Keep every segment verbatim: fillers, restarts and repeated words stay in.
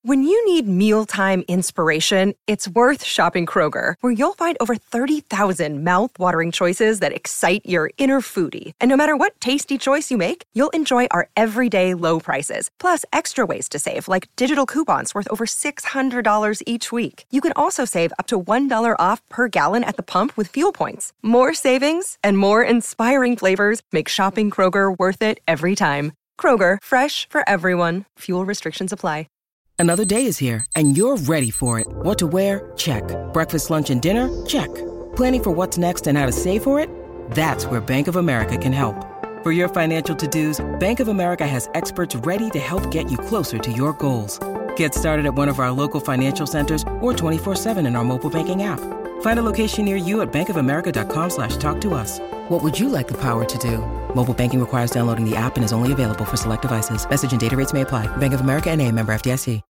When you need mealtime inspiration, it's worth shopping Kroger, where you'll find over thirty thousand mouth-watering choices that excite your inner foodie. And no matter what tasty choice you make, you'll enjoy our everyday low prices, plus extra ways to save, like digital coupons worth over six hundred dollars each week. You can also save up to one dollar off per gallon at the pump with fuel points. More savings and more inspiring flavors make shopping Kroger worth it every time. Kroger, fresh for everyone. Fuel restrictions apply. Another day is here, and you're ready for it. What to wear? Check. Breakfast, lunch, and dinner? Check. Planning for what's next and how to save for it? That's where Bank of America can help. For your financial to-dos, Bank of America has experts ready to help get you closer to your goals. Get started at one of our local financial centers or twenty-four seven in our mobile banking app. Find a location near you at bankofamerica.com slash talk to us. What would you like the power to do? Mobile banking requires downloading the app and is only available for select devices. Message and data rates may apply. Bank of America N A, member F D I C.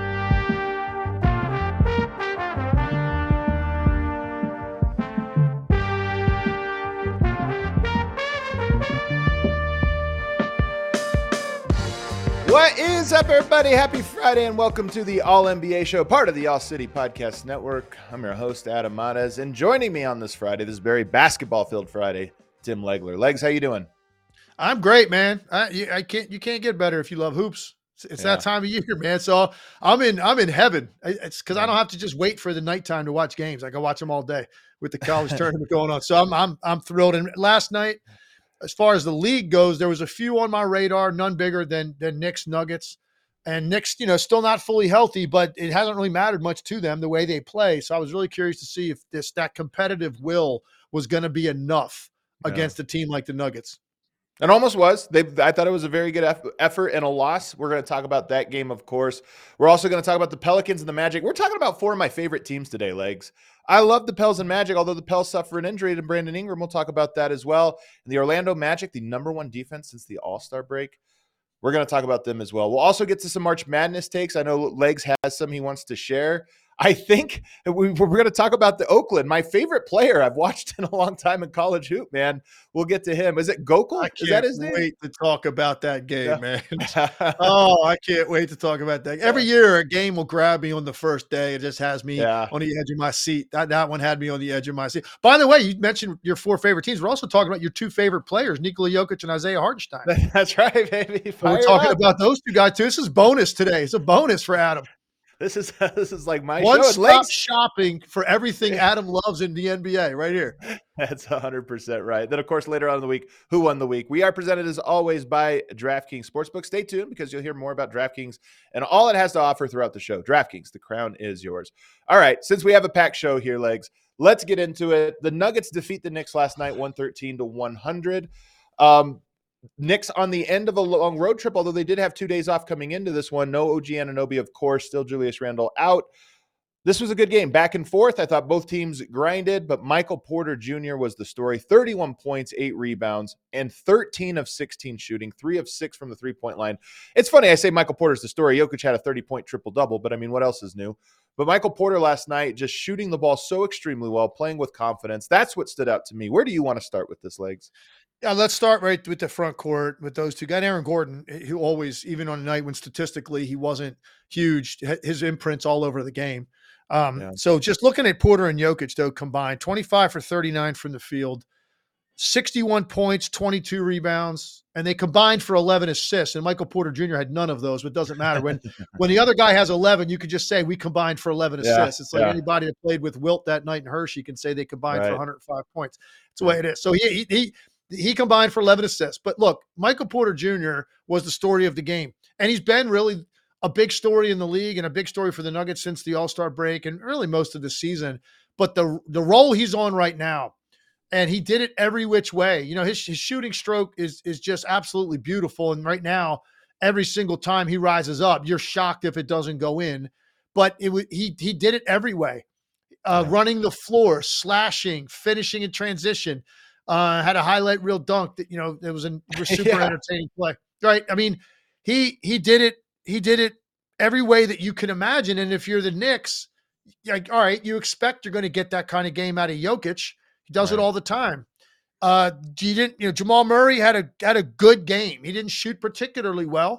What is up, everybody? Happy Friday and welcome to the All N B A Show, part of the All City Podcast Network. I'm your host, Adam Mares, and joining me on this Friday, this very basketball-filled Friday, Tim Legler. Legs, how you doing? I'm great, man. I, you, I can't. You can't get better if you love hoops. It's, it's yeah. that time of year, man. So I'm in. I'm in heaven. It's because I don't have to just wait for the nighttime to watch games. I can watch them all day with the college tournament going on. So I'm. I'm. I'm thrilled. And last night, as far as the league goes, there was a few on my radar, none bigger than than Knicks Nuggets. And Knicks, you know, still not fully healthy, but it hasn't really mattered much to them the way they play. So I was really curious to see if this that competitive will was going to be enough yeah. against a team like the Nuggets. It almost was. They, I thought it was a very good eff- effort and a loss. We're going to talk about that game, of course. We're also going to talk about the Pelicans and the Magic. We're talking about four of my favorite teams today, Legs. I love the Pels and Magic, although the Pels suffer an injury to Brandon Ingram. We'll talk about that as well. And the Orlando Magic, the number one defense since the All-Star break. We're going to talk about them as well. We'll also get to some March Madness takes. I know Legs has some he wants to share. I think we, we're going to talk about the Oakland, my favorite player I've watched in a long time in college hoop, man. We'll get to him. Is it Gokul? I can't Is that his name? wait to talk about that game, yeah. man. oh, oh, I can't wait to talk about that. Every year a game will grab me on the first day. It just has me yeah. on the edge of my seat. That, that one had me on the edge of my seat. By the way, you mentioned your four favorite teams. We're also talking about your two favorite players, Nikola Jokic and Isaiah Hartenstein. That's right, baby. We're talking up. about those two guys too. This is bonus today. It's a bonus for Adam. This is this is like my One show. One-stop shopping for everything Adam loves in the N B A right here. That's one hundred percent right. Then, of course, later on in the week, who won the week? We are presented, as always, by DraftKings Sportsbook. Stay tuned because you'll hear more about DraftKings and all it has to offer throughout the show. DraftKings, the crown is yours. All right, since we have a packed show here, Legs, let's get into it. The Nuggets defeat the Knicks last night, one thirteen to one hundred. Um, Knicks on the end of a long road trip, although they did have two days off coming into this one. No O G Anunoby, of course, still Julius Randle out. This was a good game, back and forth. I thought both teams grinded, but Michael Porter Junior was the story. thirty-one points, eight rebounds, and thirteen of sixteen shooting, three of six from the three-point line. It's funny, I say Michael Porter's the story. Jokic had a thirty-point triple-double, but I mean, what else is new? But Michael Porter last night just shooting the ball so extremely well, playing with confidence. That's what stood out to me. Where do you want to start with this, Legs? Yeah, let's start right with the front court with those two guys. Aaron Gordon, who always, even on a night when statistically he wasn't huge, his imprints all over the game. Um, yeah. So just looking at Porter and Jokic, though, combined, twenty-five for thirty-nine from the field, sixty-one points, twenty-two rebounds, and they combined for eleven assists. And Michael Porter Junior had none of those, but it doesn't matter. When when the other guy has eleven, you could just say we combined for eleven assists. Yeah, it's like yeah. anybody that played with Wilt that night in Hershey can say they combined right. for one hundred five points. That's the way it is. So he he he He combined for eleven assists. But look, Michael Porter Junior was the story of the game. And he's been really a big story in the league and a big story for the Nuggets since the All-Star break and really most of the season. But the the role he's on right now, and he did it every which way. You know, his, his shooting stroke is, is just absolutely beautiful. And right now, every single time he rises up, you're shocked if it doesn't go in. But it he he did it every way. Uh, yeah. Running the floor, slashing, finishing in transition. Uh, had a highlight reel dunk that, you know, it was a super yeah. entertaining play, right? I mean, he he did it. He did it every way that you can imagine. And if you're the Knicks, like, all right, you expect you're going to get that kind of game out of Jokic. He does right. it all the time. Uh, you didn't, you know, Jamal Murray had a had a good game. He didn't shoot particularly well.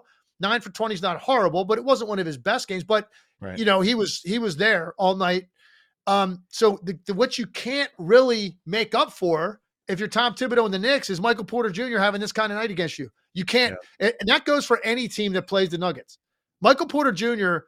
Nine for twenty is not horrible, but it wasn't one of his best games. But, right. you know, he was he was there all night. Um, so the, the, what you can't really make up for if you're Tom Thibodeau and the Knicks is Michael Porter Junior having this kind of night against you. You can't, yeah. and that goes for any team that plays the Nuggets. Michael Porter Junior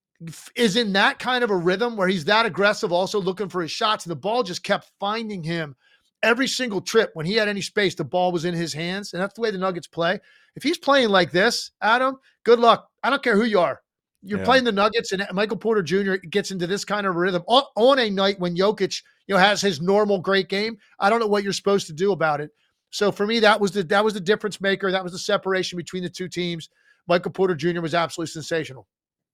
is in that kind of a rhythm where he's that aggressive, also looking for his shots, and the ball just kept finding him every single trip. When he had any space, the ball was in his hands, and that's the way the Nuggets play. If he's playing like this, Adam, good luck. I don't care who you are. You're yeah. playing the Nuggets, and Michael Porter Junior gets into this kind of rhythm on, on a night when Jokic, you know, has his normal great game. I don't know what you're supposed to do about it. So for me, that was the that was the difference maker. That was the separation between the two teams. Michael Porter Junior was absolutely sensational.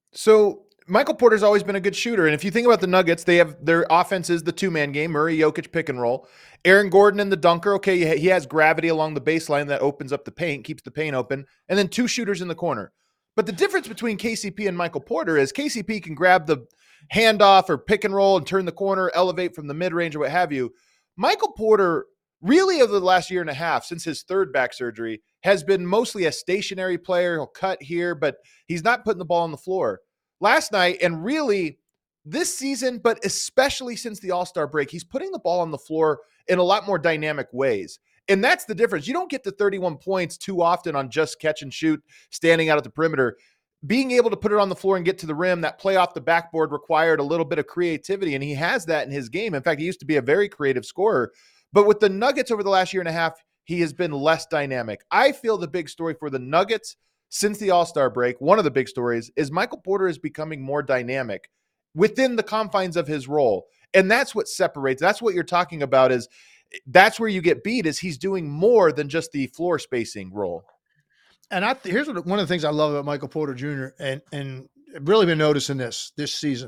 So Michael Porter's always been a good shooter. And if you think about the Nuggets, they have their offense is the two-man game, Murray, Jokic, pick and roll. Aaron Gordon and the dunker, okay, he has gravity along the baseline that opens up the paint, keeps the paint open, and then two shooters in the corner. But the difference between K C P and Michael Porter is K C P can grab the handoff or pick and roll and turn the corner, elevate from the mid-range or what have you. Michael Porter, really over the last year and a half, since his third back surgery, has been mostly a stationary player. He'll cut here, but he's not putting the ball on the floor. Last night, and really this season, but especially since the All-Star break, he's putting the ball on the floor in a lot more dynamic ways. And that's the difference. You don't get to thirty-one points too often on just catch and shoot, standing out at the perimeter. Being able to put it on the floor and get to the rim, that play off the backboard required a little bit of creativity, and he has that in his game. In fact, he used to be a very creative scorer. But with the Nuggets over the last year and a half, he has been less dynamic. I feel the big story for the Nuggets since the All-Star break, one of the big stories, is Michael Porter is becoming more dynamic within the confines of his role. And that's what separates. That's what you're talking about is that's where you get beat is he's doing more than just the floor spacing role. And I th- here's what, one of the things I love about Michael Porter Junior and, and I've really been noticing this this season.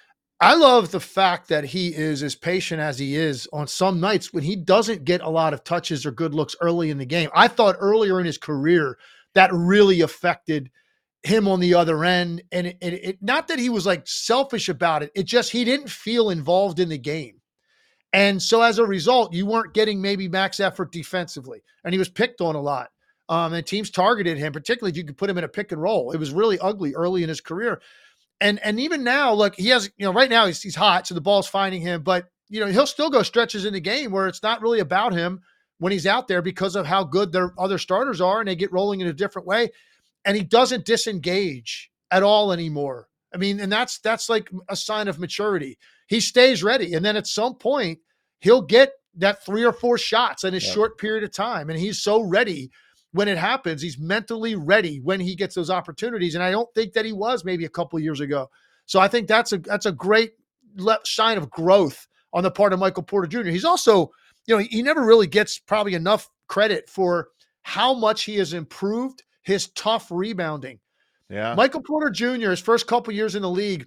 I love the fact that he is as patient as he is on some nights when he doesn't get a lot of touches or good looks early in the game. I thought earlier in his career that really affected him on the other end. And it, it, it not that he was like selfish about it. It just, he didn't feel involved in the game. And so as a result, you weren't getting maybe max effort defensively. And he was picked on a lot. Um, and teams targeted him, particularly if you could put him in a pick and roll. It was really ugly early in his career. And and even now, look, he has, you know, right now he's, he's hot, so the ball's finding him. But, you know, he'll still go stretches in the game where it's not really about him when he's out there because of how good their other starters are and they get rolling in a different way. And he doesn't disengage at all anymore. I mean, and that's that's like a sign of maturity. He stays ready. And then at some point, he'll get that three or four shots in a yeah. short period of time. And he's so ready when it happens. He's mentally ready when he gets those opportunities. And I don't think that he was maybe a couple of years ago. So I think that's a that's a great le- sign of growth on the part of Michael Porter Junior He's also, you know, he, he never really gets probably enough credit for how much he has improved his tough rebounding. Yeah. Michael Porter Junior, his first couple years in the league,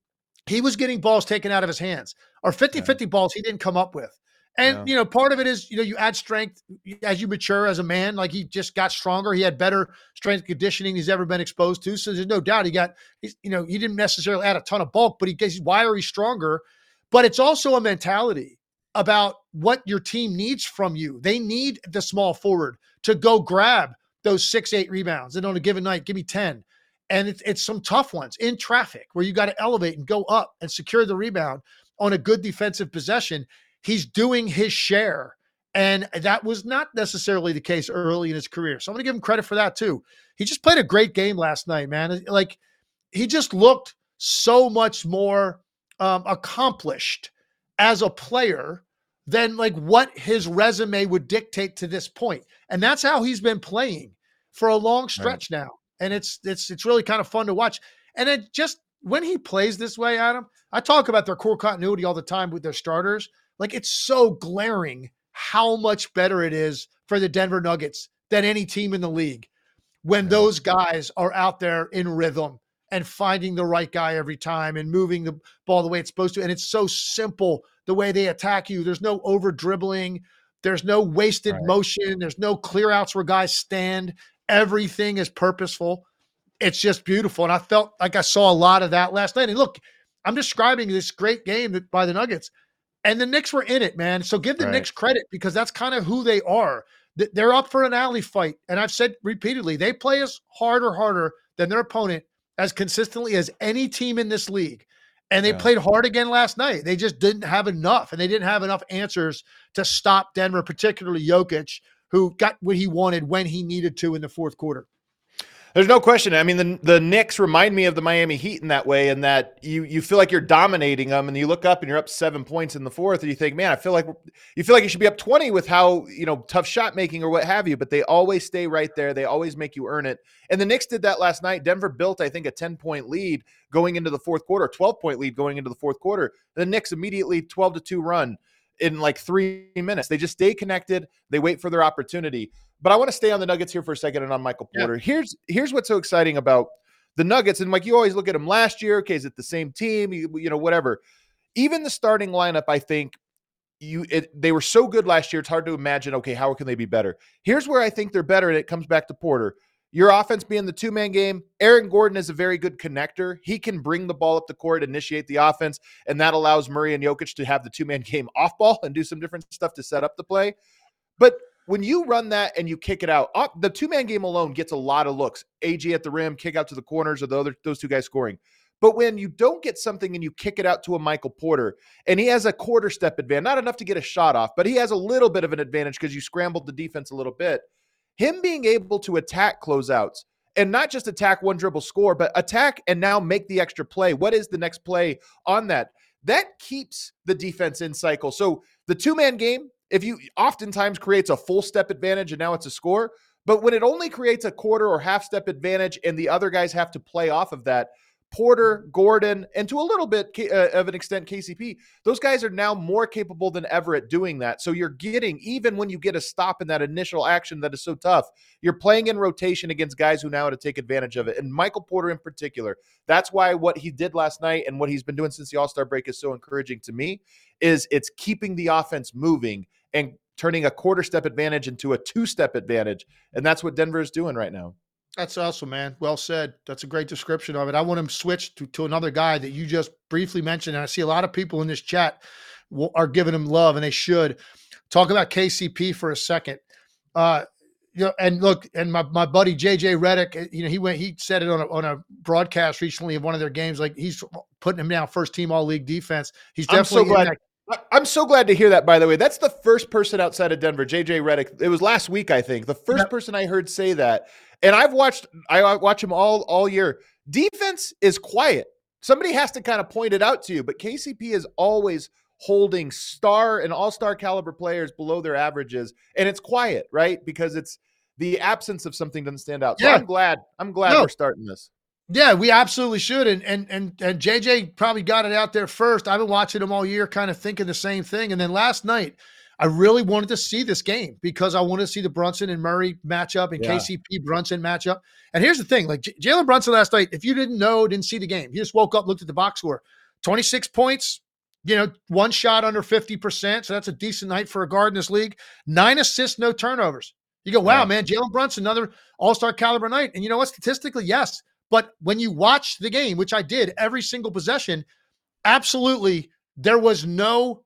he was getting balls taken out of his hands, or fifty-fifty yeah. balls he didn't come up with. And, yeah. you know, part of it is, you know, you add strength as you mature as a man. Like he just got stronger. He had better strength conditioning he's ever been exposed to. So there's no doubt he got, he's, you know, he didn't necessarily add a ton of bulk, but he gets wiry stronger. But it's also a mentality about what your team needs from you. They need the small forward to go grab those six, eight rebounds. And on a given night, give me ten. And it's, it's some tough ones in traffic where you got to elevate and go up and secure the rebound on a good defensive possession. He's doing his share. And that was not necessarily the case early in his career. So I'm going to give him credit for that too. He just played a great game last night, man. Like he just looked so much more um, accomplished as a player than like what his resume would dictate to this point. And that's how he's been playing for a long stretch right. now. And it's, it's, it's really kind of fun to watch. And it just, when he plays this way, Adam, I talk about their core continuity all the time with their starters. Like it's so glaring how much better it is for the Denver Nuggets than any team in the league when those guys are out there in rhythm and finding the right guy every time and moving the ball the way it's supposed to. And it's so simple the way they attack you. There's no over dribbling. There's no wasted right. motion. There's no clear outs where guys stand. Everything is purposeful. It's just beautiful. And I felt like I saw a lot of that last night. And look, I'm describing this great game by the Nuggets. And the Knicks were in it, man. So give the right. Knicks credit because that's kind of who they are. they're up for an alley fight. And I've said repeatedly, they play us harder, harder than their opponent as consistently as any team in this league. And they yeah. played hard again last night. They just didn't have enough, and they didn't have enough answers to stop Denver, particularly Jokic, who got what he wanted when he needed to in the fourth quarter. There's no question. I mean, the the Knicks remind me of the Miami Heat in that way, in that you you feel like you're dominating them, and you look up and you're up seven points in the fourth, and you think, man, I feel like you feel like you should be up twenty with how, you know, tough shot making or what have you. But they always stay right there. They always make you earn it. And the Knicks did that last night. Denver built, I think, a ten point lead going into the fourth quarter, twelve point lead going into the fourth quarter. The Knicks immediately twelve to two run in like three minutes. They just stay connected. They wait for their opportunity. But I want to stay on the Nuggets here for a second and on Michael Porter. Yeah. Here's here's what's so exciting about the Nuggets. And like, you always look at them last year. Okay, is it the same team? You, you know, whatever. Even the starting lineup, I think you it, they were so good last year. It's hard to imagine, okay, how can they be better? Here's where I think they're better, and it comes back to Porter. Your offense being the two-man game, Aaron Gordon is a very good connector. He can bring the ball up the court, initiate the offense, and that allows Murray and Jokic to have the two-man game off ball and do some different stuff to set up the play. But when you run that and you kick it out, the two-man game alone gets a lot of looks. A G at the rim, kick out to the corners, or the other those two guys scoring. But when you don't get something and you kick it out to a Michael Porter, and he has a quarter step advantage, not enough to get a shot off, but he has a little bit of an advantage because you scrambled the defense a little bit. Him being able to attack closeouts, and not just attack one dribble score, but attack and now make the extra play. What is the next play on that? That keeps the defense in cycle. So the two-man game, if you oftentimes creates a full step advantage and now it's a score, but when it only creates a quarter or half step advantage and the other guys have to play off of that, Porter, Gordon, and to a little bit uh, of an extent, K C P, those guys are now more capable than ever at doing that. So you're getting, even when you get a stop in that initial action that is so tough, you're playing in rotation against guys who know how to take advantage of it. And Michael Porter in particular, that's why what he did last night and what he's been doing since the All-Star break is so encouraging to me, is it's keeping the offense moving and turning a quarter step advantage into a two-step advantage. And that's what Denver is doing right now. That's awesome, man. Well said. That's a great description of it. I want to switch to, to another guy that you just briefly mentioned. And I see a lot of people in this chat will, are giving him love, and they should. Talk about K C P for a second. Uh, you know, and look, and my, my buddy J J Redick, you know, he went, he said it on a, on a broadcast recently of one of their games. Like, he's putting him down first team all league defense. He's definitely I'm so glad. That- I'm so glad to hear that, by the way. That's the first person outside of Denver, J J Redick. It was last week, I think. The first yep. person I heard say that. And I've watched, I watch him all, all year. Defense is quiet. Somebody has to kind of point it out to you, but K C P is always holding star and all-star caliber players below their averages. And it's quiet, right? Because it's the absence of something doesn't stand out. So yeah. I'm glad, I'm glad no. we're starting this. Yeah, we absolutely should. And, and, and, and J J probably got it out there first. I've been watching him all year, kind of thinking the same thing. And then last night, I really wanted to see this game because I wanted to see the Brunson and Murray matchup and yeah. K C P Brunson matchup. And here's the thing, like J- Jalen Brunson last night, if you didn't know, didn't see the game, you just woke up, looked at the box score, twenty-six points, you know, one shot under fifty percent. So that's a decent night for a guard in this league. Nine assists, no turnovers. You go, wow, yeah. man, Jalen Brunson, another all-star caliber night. And you know what? Statistically, yes. But when you watch the game, which I did every single possession, absolutely, there was no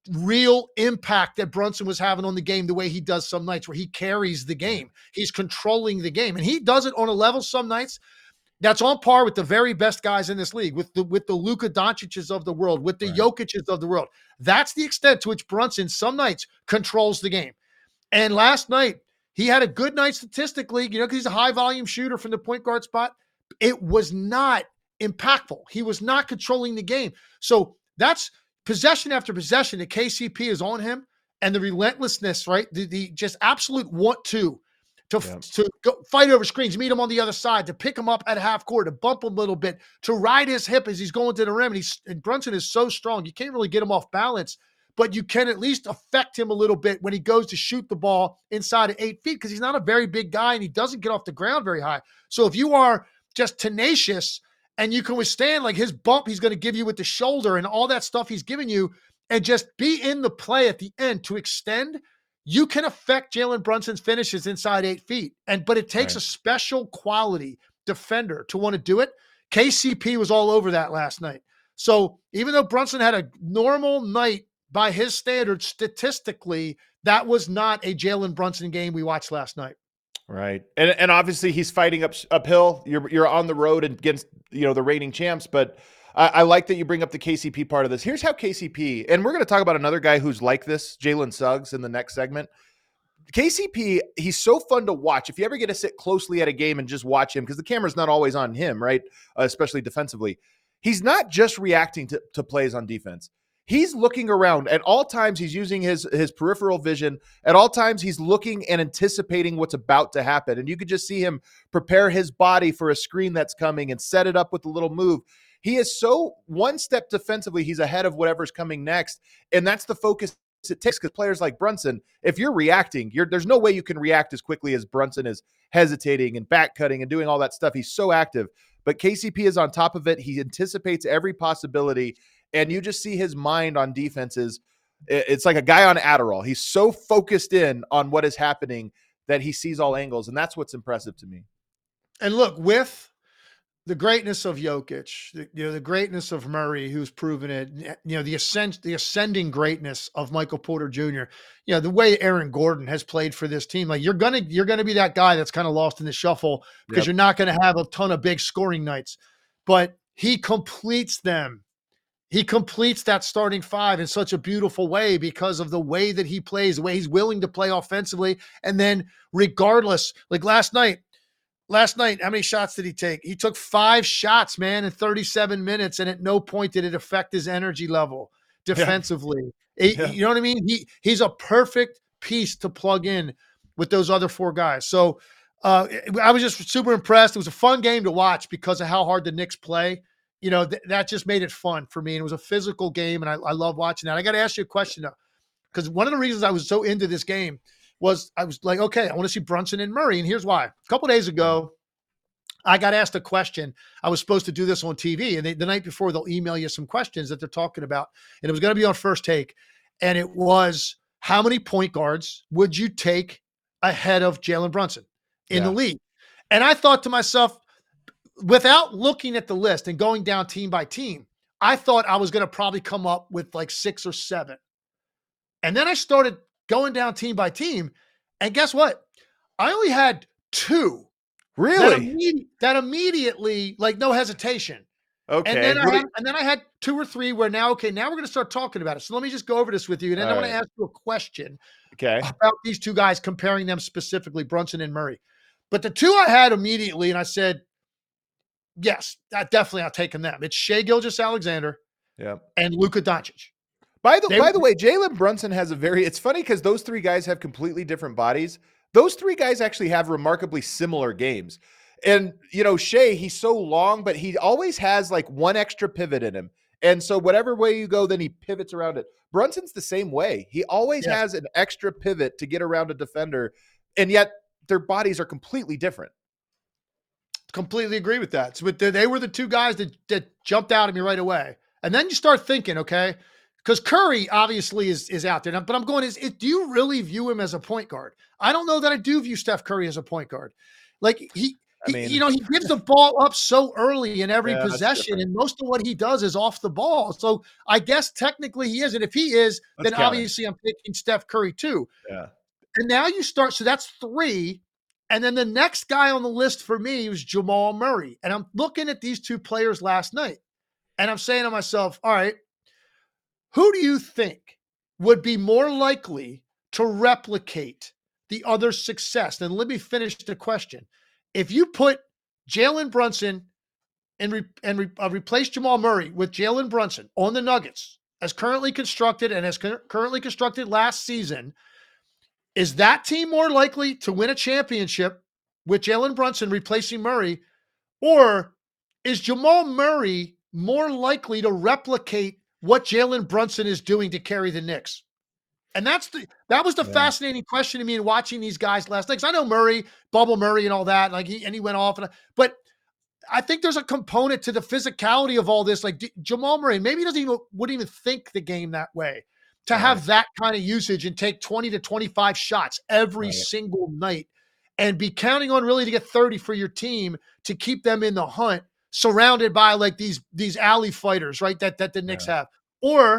real impact that Brunson was having on the game the way he does some nights where he carries the game. He's controlling the game. And he does it on a level some nights that's on par with the very best guys in this league, with the with the Luka Doncic's of the world, with the right. Jokic's of the world. That's the extent to which Brunson some nights controls the game. And last night, he had a good night statistically, you know, because he's a high-volume shooter from the point guard spot. It was not impactful. He was not controlling the game. So that's possession after possession, the K C P is on him, and the relentlessness, right? The, the just absolute want to, to, yeah. to go fight over screens, meet him on the other side, to pick him up at half court, to bump him a little bit, to ride his hip as he's going to the rim. And, he's, and Brunson is so strong. You can't really get him off balance, but you can at least affect him a little bit when he goes to shoot the ball inside of eight feet because he's not a very big guy and he doesn't get off the ground very high. So if you are just tenacious and you can withstand like his bump he's going to give you with the shoulder and all that stuff he's giving you and just be in the play at the end to extend, you can affect Jalen Brunson's finishes inside eight feet. And but it takes right. a special quality defender to want to do it. K C P was all over that last night. So even though Brunson had a normal night by his standards statistically, that was not a Jalen Brunson game we watched last night. Right. And and obviously he's fighting up uphill. You're you're on the road against, you know, the reigning champs, but I, I like that you bring up the K C P part of this. Here's how K C P, and we're going to talk about another guy who's like this, Jalen Suggs, in the next segment. K C P, he's so fun to watch. If you ever get to sit closely at a game and just watch him, because the camera's not always on him, right? Uh, especially defensively. He's not just reacting to, to plays on defense. He's looking around at all times. He's using his, his peripheral vision. At all times, he's looking and anticipating what's about to happen. And you could just see him prepare his body for a screen that's coming and set it up with a little move. He is so one step defensively, he's ahead of whatever's coming next. And that's the focus it takes, because players like Brunson, if you're reacting, you're, there's no way you can react as quickly as Brunson is hesitating and back cutting and doing all that stuff. He's so active. But K C P is on top of it. He anticipates every possibility. And you just see his mind on defenses. It's like a guy on Adderall. He's so focused in on what is happening that he sees all angles. And that's what's impressive to me. And look, with the greatness of Jokic, the, you know, the greatness of Murray, who's proven it, you know, the ascent, the ascending greatness of Michael Porter Junior, you know, the way Aaron Gordon has played for this team, like you're going to, you're going to be that guy that's kind of lost in the shuffle because yep. you're not going to have a ton of big scoring nights, but he completes them. He completes that starting five in such a beautiful way because of the way that he plays, the way he's willing to play offensively. And then regardless, like last night, last night, how many shots did he take? He took five shots, man, in thirty-seven minutes. And at no point did it affect his energy level defensively. Yeah. It, yeah. You know what I mean? He He's a perfect piece to plug in with those other four guys. So uh, I was just super impressed. It was a fun game to watch because of how hard the Knicks play. You know, th- that just made it fun for me. And it was a physical game, and I, I love watching that. I got to ask you a question, though, because one of the reasons I was so into this game was I was like, okay, I want to see Brunson and Murray, and here's why. A couple days ago, I got asked a question. I was supposed to do this on T V, and they, the night before, they'll email you some questions that they're talking about, and it was going to be on First Take, and it was, how many point guards would you take ahead of Jalen Brunson in yeah. the league? And I thought to myself, without looking at the list and going down team by team, I thought I was going to probably come up with like six or seven. And then I started going down team by team. And guess what? I only had two. Really? That, imme- that immediately, like no hesitation. Okay. And then, I had, and then I had two or three where now, okay, now we're going to start talking about it. So let me just go over this with you. And then All I want right. to ask you a question okay. about these two guys, comparing them specifically, Brunson and Murray. But the two I had immediately, and I said, yes, that definitely I'm taking them. It's Shai Gilgeous-Alexander yeah. and Luka Doncic. By the they, by the way, Jalen Brunson has a very, it's funny because those three guys have completely different bodies. Those three guys actually have remarkably similar games. And, you know, Shai, he's so long, but he always has like one extra pivot in him. And so whatever way you go, then he pivots around it. Brunson's the same way. He always yeah. has an extra pivot to get around a defender. And yet their bodies are completely different. Completely agree with that. So they were the two guys that, that jumped out at me right away. And then you start thinking, okay, because Curry obviously is, is out there. But I'm going, is, is do you really view him as a point guard? I don't know that I do view Steph Curry as a point guard. Like he, I mean, he you know, he gives the ball up so early in every yeah, possession, and most of what he does is off the ball. So I guess technically he is. And if he is, that's then obviously I'm picking Steph Curry too. Yeah. And now you start, so that's three. And then the next guy on the list for me was Jamal Murray. And I'm looking at these two players last night, and I'm saying to myself, all right, who do you think would be more likely to replicate the other's success? Then let me finish the question. If you put Jalen Brunson and, re- and re- uh, replace Jamal Murray with Jalen Brunson on the Nuggets as currently constructed and as cu- currently constructed last season, is that team more likely to win a championship with Jalen Brunson replacing Murray, or is Jamal Murray more likely to replicate what Jalen Brunson is doing to carry the Knicks? And that's the that was the yeah. fascinating question to me in watching these guys last night. Because I know Murray, Bubble Murray, and all that, like he and he went off, and but I think there's a component to the physicality of all this. Like D- Jamal Murray, maybe he doesn't even wouldn't even think the game that way. To right. have that kind of usage and take twenty to twenty-five shots every right. single night and be counting on really to get thirty for your team to keep them in the hunt, surrounded by like these, these alley fighters, right? That, that the Knicks yeah. have. Or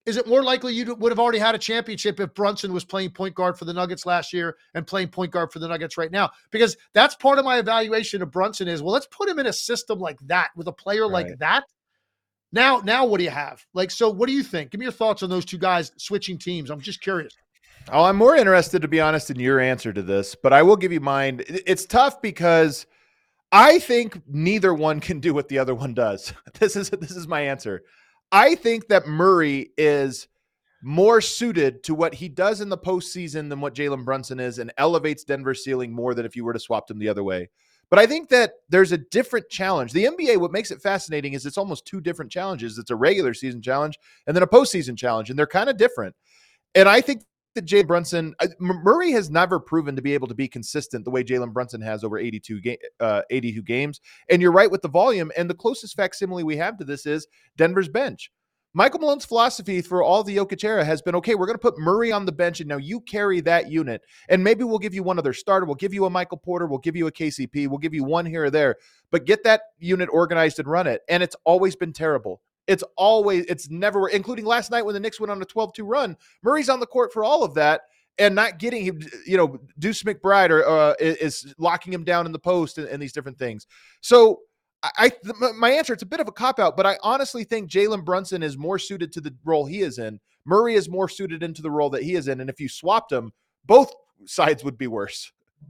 Is it more likely you would have already had a championship if Brunson was playing point guard for the Nuggets last year and playing point guard for the Nuggets right now? Because that's part of my evaluation of Brunson is, well, let's put him in a system like that with a player right. like that. Now, now what do you have? Like, so what do you think? Give me your thoughts on those two guys switching teams. I'm just curious. Oh, I'm more interested, to be honest, in your answer to this, but I will give you mine. It's tough because I think neither one can do what the other one does. This is, this is my answer. I think that Murray is more suited to what he does in the postseason than what Jalen Brunson is, and elevates Denver's ceiling more than if you were to swap them the other way. But I think that there's a different challenge. The N B A, what makes it fascinating is it's almost two different challenges. It's a regular season challenge and then a postseason challenge, and they're kind of different. And I think that Jalen Brunson, Murray has never proven to be able to be consistent the way Jalen Brunson has over eighty-two, ga- uh, eighty-two games. And you're right with the volume. And the closest facsimile we have to this is Denver's bench. Michael Malone's philosophy for all the Jokic era has been, okay, we're going to put Murray on the bench, and now you carry that unit. And maybe we'll give you one other starter. We'll give you a Michael Porter. We'll give you a K C P. We'll give you one here or there. But get that unit organized and run it. And it's always been terrible. It's always, it's never, including last night when the Knicks went on a twelve two run, Murray's on the court for all of that and not getting him, you know, Deuce McBride or, uh, is locking him down in the post and, and these different things. So I, I, my answer, it's a bit of a cop-out, but I honestly think Jalen Brunson is more suited to the role he is in. Murray is more suited into the role that he is in. And if you swapped them, both sides would be worse.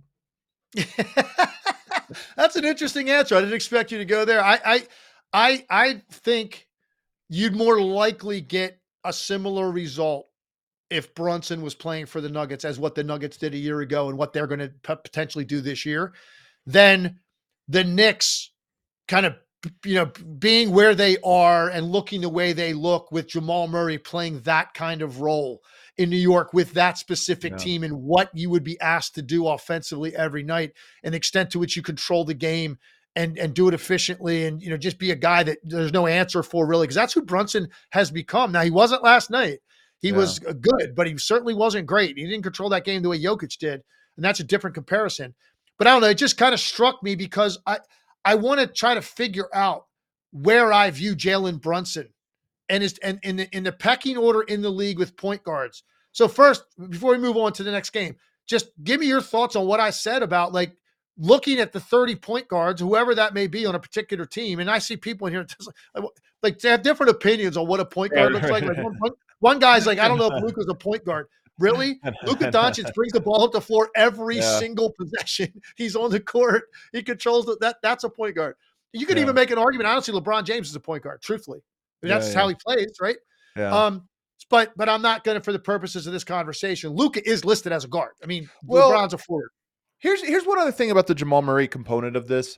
That's an interesting answer. I didn't expect you to go there. I, I, I, I think you'd more likely get a similar result if Brunson was playing for the Nuggets as what the Nuggets did a year ago and what they're going to p- potentially do this year, than the Knicks kind of, you know, being where they are and looking the way they look with Jamal Murray playing that kind of role in New York with that specific yeah. team and what you would be asked to do offensively every night and the extent to which you control the game and, and do it efficiently and, you know, just be a guy that there's no answer for really, because that's who Brunson has become. Now, he wasn't last night. He yeah. was good, but he certainly wasn't great. He didn't control that game the way Jokic did, and that's a different comparison. But I don't know, it just kind of struck me because I, I want to try to figure out where I view Jalen Brunson and is and in the in the pecking order in the league with point guards. So first, before we move on to the next game, just give me your thoughts on what I said about like looking at the thirty point guards, whoever that may be on a particular team. And I see people in here like they have different opinions on what a point guard looks like. Like one, one guy's like, I don't know if Luka's a point guard. Really? Luka Doncic brings the ball up the floor every yeah. single possession. He's on the court. He controls the, that. That's a point guard. You could yeah. even make an argument. I don't see LeBron James as a point guard, truthfully. I mean, that's yeah, yeah. how he plays, right? Yeah. Um, but but I'm not going to, for the purposes of this conversation, Luka is listed as a guard. I mean, well, LeBron's a forward. Here's here's one other thing about the Jamal Murray component of this.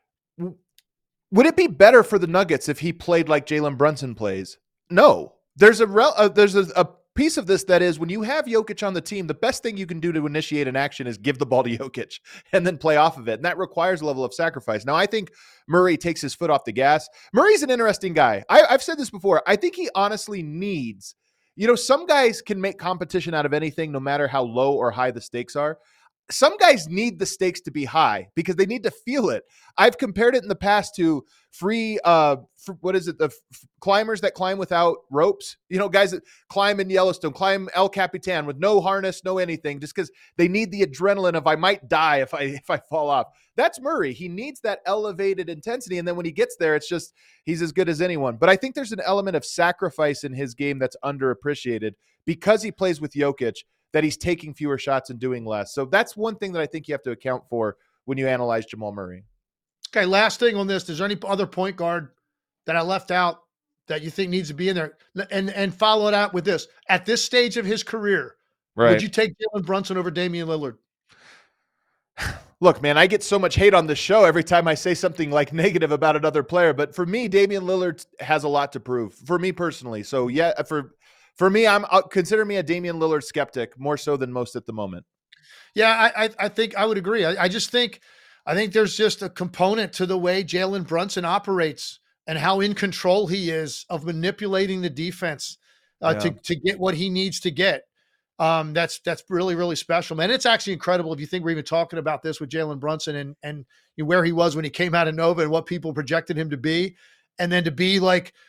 Would it be better for the Nuggets if he played like Jalen Brunson plays? No. There's a rel- uh, there's a, a piece of this that is when you have Jokic on the team, the best thing you can do to initiate an action is give the ball to Jokic and then play off of it. And that requires a level of sacrifice. Now, I think Murray takes his foot off the gas. Murray's an interesting guy. I, I've said this before. I think he honestly needs, you know, some guys can make competition out of anything, no matter how low or high the stakes are. Some guys need the stakes to be high because they need to feel it. I've compared it in the past to free, uh, f- what is it? The f- climbers that climb without ropes, you know, guys that climb in Yellowstone, climb El Capitan with no harness, no anything, just because they need the adrenaline of I might die if I, if I fall off. That's Murray. He needs that elevated intensity. And then when he gets there, it's just, he's as good as anyone. But I think there's an element of sacrifice in his game that's underappreciated because he plays with Jokic, that he's taking fewer shots and doing less. So that's one thing that I think you have to account for when you analyze Jamal Murray. Okay, last thing on this. Is there any other point guard that I left out that you think needs to be in there? And and follow it out with this. At this stage of his career, right, would you take Jalen Brunson over Damian Lillard? Look, man, I get so much hate on this show every time I say something like negative about another player. But for me, Damian Lillard has a lot to prove for me personally. So yeah, for For me, I'm uh, consider me a Damian Lillard skeptic more so than most at the moment. Yeah, I I, I think I would agree. I, I just think I think there's just a component to the way Jalen Brunson operates and how in control he is of manipulating the defense uh, yeah. to to get what he needs to get. Um, that's that's really really special, man. It's actually incredible if you think we're even talking about this with Jalen Brunson and and where he was when he came out of Nova and what people projected him to be, and then to be like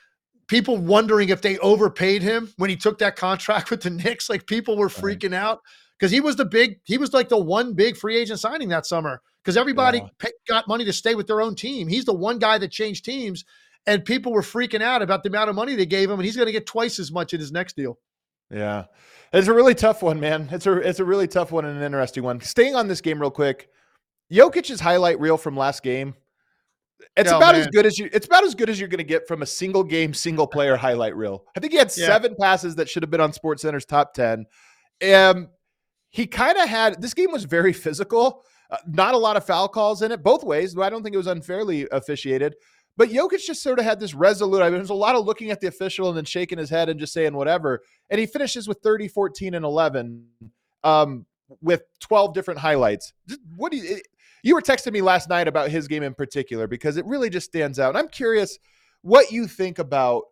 people wondering if they overpaid him when he took that contract with the Knicks. Like people were freaking right. out because he was the big, he was like the one big free agent signing that summer because everybody yeah. pay, got money to stay with their own team. He's the one guy that changed teams, and people were freaking out about the amount of money they gave him, and he's going to get twice as much in his next deal. Yeah. It's a really tough one, man. It's a, it's a really tough one and an interesting one. Staying on this game real quick, Jokic's highlight reel from last game, It's no, about man. as good as you. It's about as good as you're going to get from a single game, single player highlight reel. I think he had yeah. seven passes that should have been on SportsCenter's top ten. Um, he kind of had this game was very physical. Uh, not a lot of foul calls in it, both ways. But I don't think it was unfairly officiated. But Jokic just sort of had this resolute. I mean, there's a lot of looking at the official and then shaking his head and just saying whatever. And he finishes with thirty, fourteen, and eleven, um, with twelve different highlights. What do you? It, You were texting me last night about his game in particular because it really just stands out. And I'm curious what you think about.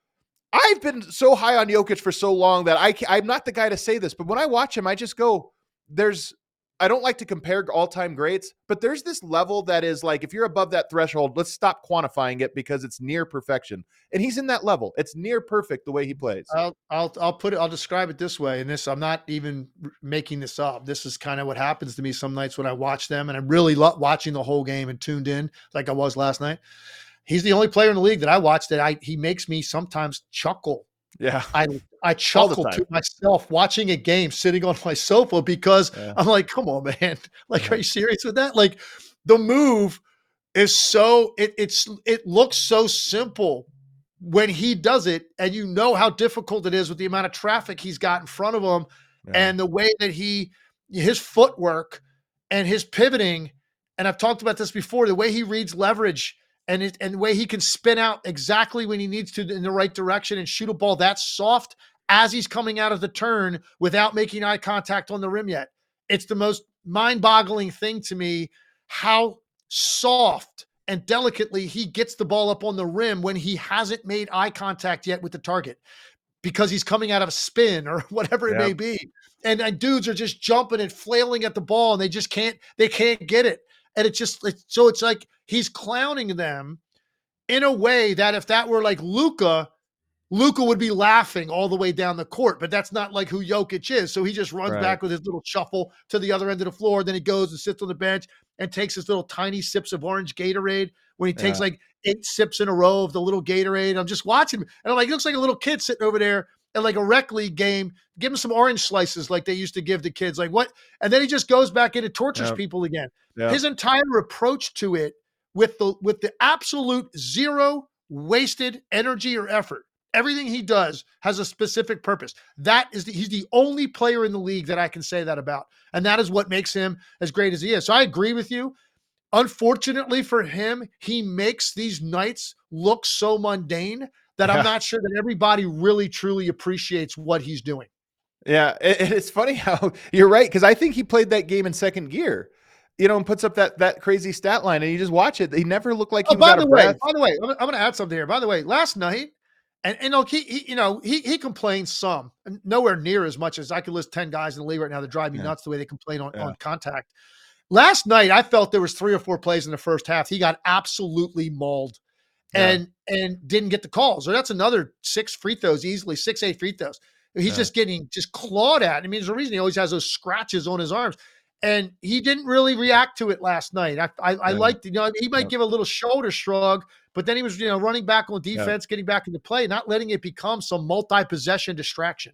I've been so high on Jokic for so long that I, I'm not the guy to say this, but when I watch him, I just go, there's, I don't like to compare all-time greats, but there's this level that is like, if you're above that threshold, let's stop quantifying it because it's near perfection. And he's in that level. It's near perfect the way he plays. I'll, I'll, I'll put it, I'll describe it this way. And this, I'm not even making this up. This is kind of what happens to me some nights when I watch them and I'm really lo- watching the whole game and tuned in like I was last night. He's the only player in the league that I watch that I, he makes me sometimes chuckle. Yeah. I, I chuckle to myself watching a game sitting on my sofa because yeah. I'm like, come on, man. Like, yeah. are you serious with that? Like the move is so, it, it's, it looks so simple when he does it. And you know how difficult it is with the amount of traffic he's got in front of him yeah. and the way that he, his footwork and his pivoting. And I've talked about this before, the way he reads leverage and it, and the way he can spin out exactly when he needs to in the right direction and shoot a ball that soft as he's coming out of the turn without making eye contact on the rim yet. It's the most mind-boggling thing to me how soft and delicately he gets the ball up on the rim when he hasn't made eye contact yet with the target because he's coming out of a spin or whatever it yep. may be. And, and dudes are just jumping and flailing at the ball and they just can't, they can't get it. And it's just, it's, so it's like he's clowning them in a way that if that were like Luka, Luka would be laughing all the way down the court, but that's not like who Jokic is. So he just runs right. back with his little shuffle to the other end of the floor. Then he goes and sits on the bench and takes his little tiny sips of orange Gatorade when he takes yeah. like eight sips in a row of the little Gatorade. I'm just watching him. And I'm like, he looks like a little kid sitting over there at like a rec league game. Give him some orange slices like they used to give the kids. Like what? And then he just goes back in and tortures yep. people again. Yep. His entire approach to it with the with the absolute zero wasted energy or effort. Everything he does has a specific purpose. That is the, he's the only player in the league that I can say that about. And that is what makes him as great as he is. So I agree with you. Unfortunately for him, he makes these nights look so mundane that yeah. I'm not sure that everybody really, truly appreciates what he's doing. Yeah, it, it's funny how you're right, because I think he played that game in second gear, you know, and puts up that that crazy stat line, and you just watch it. He never looked like he oh, was out of breath. By the way, I'm, I'm going to add something here. By the way, last night, and, and look, he, he, you know, he he complains some, nowhere near as much as I could list ten guys in the league right now that drive me yeah. nuts the way they complain on, yeah. on contact. Last night, I felt there was three or four plays in the first half. He got absolutely mauled. And yeah. and didn't get the calls. So that's another six free throws, easily six, eight free throws. He's yeah. just getting just clawed at. I mean, there's a reason he always has those scratches on his arms. And he didn't really react to it last night. I I, I yeah. liked, you know, he might yeah. give a little shoulder shrug, but then he was, you know, running back on defense, yeah. getting back into play, not letting it become some multi-possession distraction.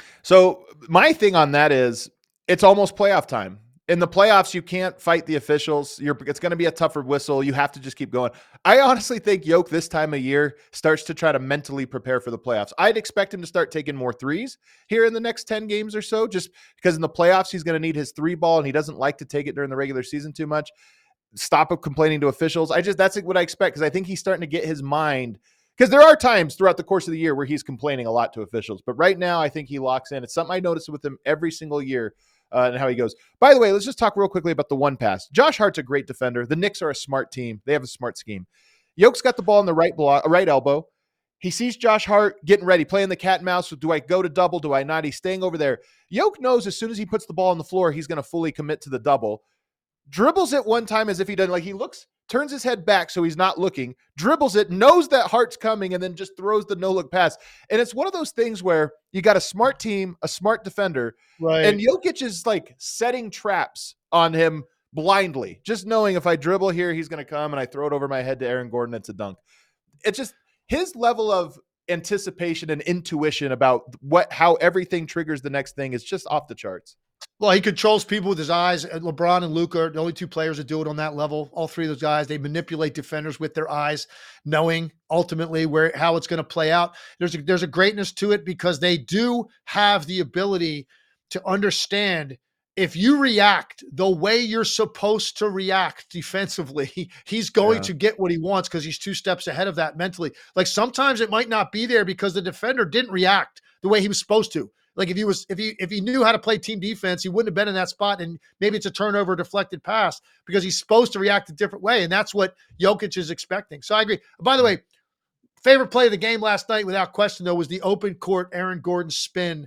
So my thing on that is it's almost playoff time. In the playoffs, you can't fight the officials. You're, it's going to be a tougher whistle. You have to just keep going. I honestly think Yoke this time of year starts to try to mentally prepare for the playoffs. I'd expect him to start taking more threes here in the next ten games or so, just because in the playoffs, he's going to need his three ball, and he doesn't like to take it during the regular season too much. Stop complaining to officials. I just, that's what I expect, because I think he's starting to get his mind, because there are times throughout the course of the year where he's complaining a lot to officials. But right now, I think he locks in. It's something I notice with him every single year. Uh, and how he goes. By the way, let's just talk real quickly about the one pass. Josh Hart's a great defender. The Knicks are a smart team. They have a smart scheme. Yoke's got the ball in the right block, right elbow. He sees Josh Hart getting ready, playing the cat and mouse. Do I go to double? Do I not? He's staying over there. Yoke knows as soon as he puts the ball on the floor, he's going to fully commit to the double. Dribbles it one time as if he doesn't. Like, he looks turns his head back so he's not looking, dribbles it, knows that Hart's coming, and then just throws the no-look pass. And it's one of those things where you got a smart team, a smart defender, right. and Jokic is like setting traps on him blindly, just knowing if I dribble here, he's going to come, and I throw it over my head to Aaron Gordon, it's a dunk. It's just his level of anticipation and intuition about what how everything triggers the next thing is just off the charts. Well, he controls people with his eyes. LeBron and Luka are the only two players that do it on that level. All three of those guys, they manipulate defenders with their eyes, knowing ultimately where how it's going to play out. There's a, there's a greatness to it because they do have the ability to understand if you react the way you're supposed to react defensively, he's going yeah. to get what he wants because he's two steps ahead of that mentally. Like sometimes it might not be there because the defender didn't react the way he was supposed to. Like if he was, if he, if he knew how to play team defense, he wouldn't have been in that spot. And maybe it's a turnover, deflected pass because he's supposed to react a different way. And that's what Jokic is expecting. So I agree. By the way, favorite play of the game last night, without question though, was the open court Aaron Gordon spin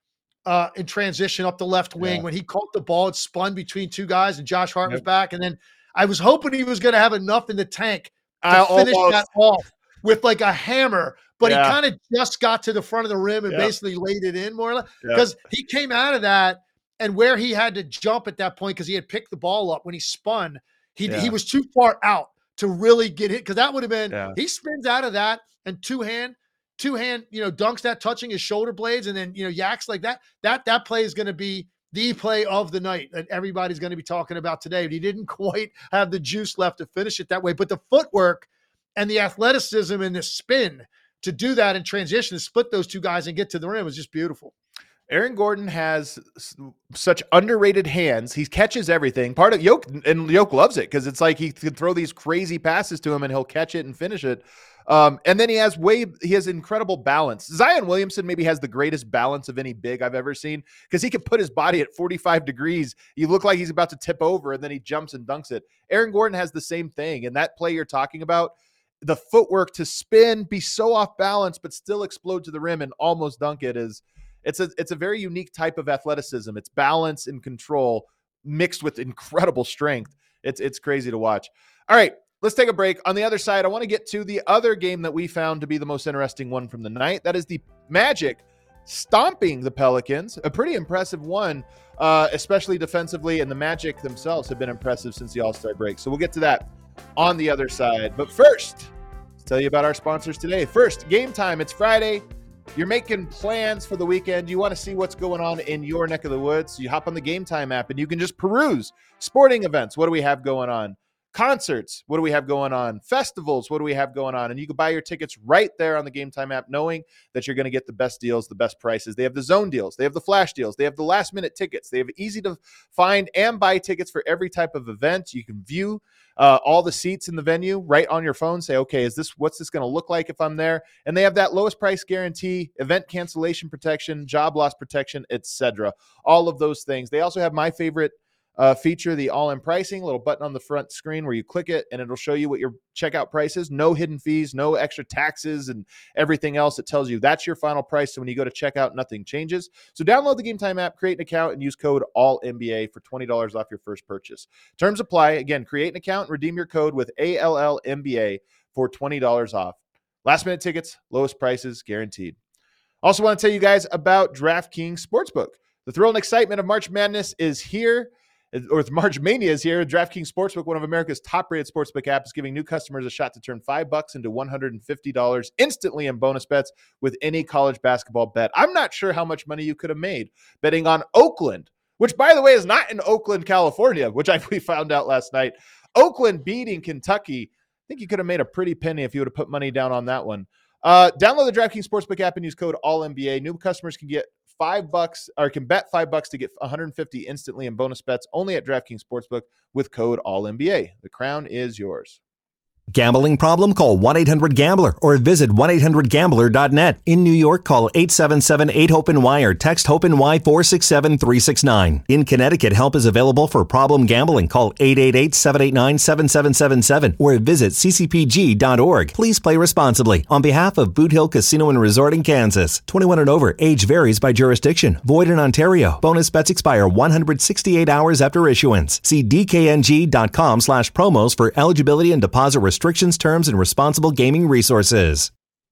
uh, in transition up the left wing yeah. when he caught the ball. It spun between two guys and Josh Hart yep. was back. And then I was hoping he was going to have enough in the tank to I finish almost. that off with like a hammer. But yeah. he kind of just got to the front of the rim and yeah. basically laid it in more or less because yeah. he came out of that and where he had to jump at that point because he had picked the ball up when he spun, he yeah. he was too far out to really get hit because that would have been yeah. he spins out of that and two hand, two hand, you know, dunks that touching his shoulder blades and then you know yaks like that. That that play is going to be the play of the night that everybody's going to be talking about today. But he didn't quite have the juice left to finish it that way. But the footwork and the athleticism and the spin to do that in transition, to split those two guys and get to the rim was just beautiful. Aaron Gordon has such underrated hands. He catches everything. Part of Yoke, and Yoke loves it because it's like he can throw these crazy passes to him and he'll catch it and finish it. Um, and then he has way, he has incredible balance. Zion Williamson maybe has the greatest balance of any big I've ever seen because he can put his body at forty-five degrees. You look like he's about to tip over and then he jumps and dunks it. Aaron Gordon has the same thing. And that play you're talking about, the footwork to spin, be so off balance, but still explode to the rim and almost dunk it is it's a, it's a very unique type of athleticism. It's balance and control mixed with incredible strength. It's, it's crazy to watch. All right, let's take a break. On the other side, I want to get to the other game that we found to be the most interesting one from the night. That is the Magic stomping the Pelicans, a pretty impressive one, uh, especially defensively, and the Magic themselves have been impressive since the All-Star break. So we'll get to that on the other side. But first, let's tell you about our sponsors today. First, Game Time. It's Friday. You're making plans for the weekend. You want to see what's going on in your neck of the woods. You hop on the Game Time app and you can just peruse sporting events. What do we have going on? Concerts. What do we have going on? Festivals. What do we have going on? And you can buy your tickets right there on the Game Time app, knowing that you're going to get the best deals, the best prices. They have the zone deals. They have the flash deals. They have the last minute tickets. They have easy to find and buy tickets for every type of event. You can view uh, all the seats in the venue right on your phone. Say, okay, is this, what's this going to look like if I'm there? And they have that lowest price guarantee, event cancellation protection, job loss protection, et cetera. All of those things. They also have my favorite Uh, feature, the all-in pricing, little button on the front screen where you click it and it'll show you what your checkout price is. No hidden fees, no extra taxes and everything else. It tells you that's your final price. So when you go to checkout, nothing changes. So download the Game Time app, create an account, and use code all N B A for twenty dollars off your first purchase. Terms apply. Again, create an account and redeem your code with A L L N B A for twenty dollars off. Last minute tickets, lowest prices guaranteed. Also want to tell you guys about DraftKings Sportsbook. The thrill and excitement of March Madness is here. Or March Mania is here. DraftKings Sportsbook, one of America's top-rated sportsbook apps, is giving new customers a shot to turn five bucks into one hundred fifty dollars instantly in bonus bets with any college basketball bet. I'm not sure how much money you could have made betting on Oakland, which, by the way, is not in Oakland, California, which I we found out last night. Oakland beating Kentucky. I think you could have made a pretty penny if you would have put money down on that one. Uh, download the DraftKings Sportsbook app and use code all N B A. New customers can get five bucks or can bet five bucks to get one hundred fifty instantly in bonus bets only at DraftKings Sportsbook with code all N B A. The crown is yours. Gambling problem? Call one eight hundred gambler or visit one eight hundred gambler dot net. In New York, call eight seven seven eight hope N Y or text HOPE-NY four six seven three six nine. In Connecticut, help is available for problem gambling. Call eight eight eight seven eight nine seven seven seven seven or visit c c p g dot org. Please play responsibly. On behalf of Boot Hill Casino and Resort in Kansas, twenty-one and over, age varies by jurisdiction. Void in Ontario. Bonus bets expire one hundred sixty-eight hours after issuance. See d k n g dot com slash promos for eligibility and deposit restrictions, terms, and responsible gaming resources.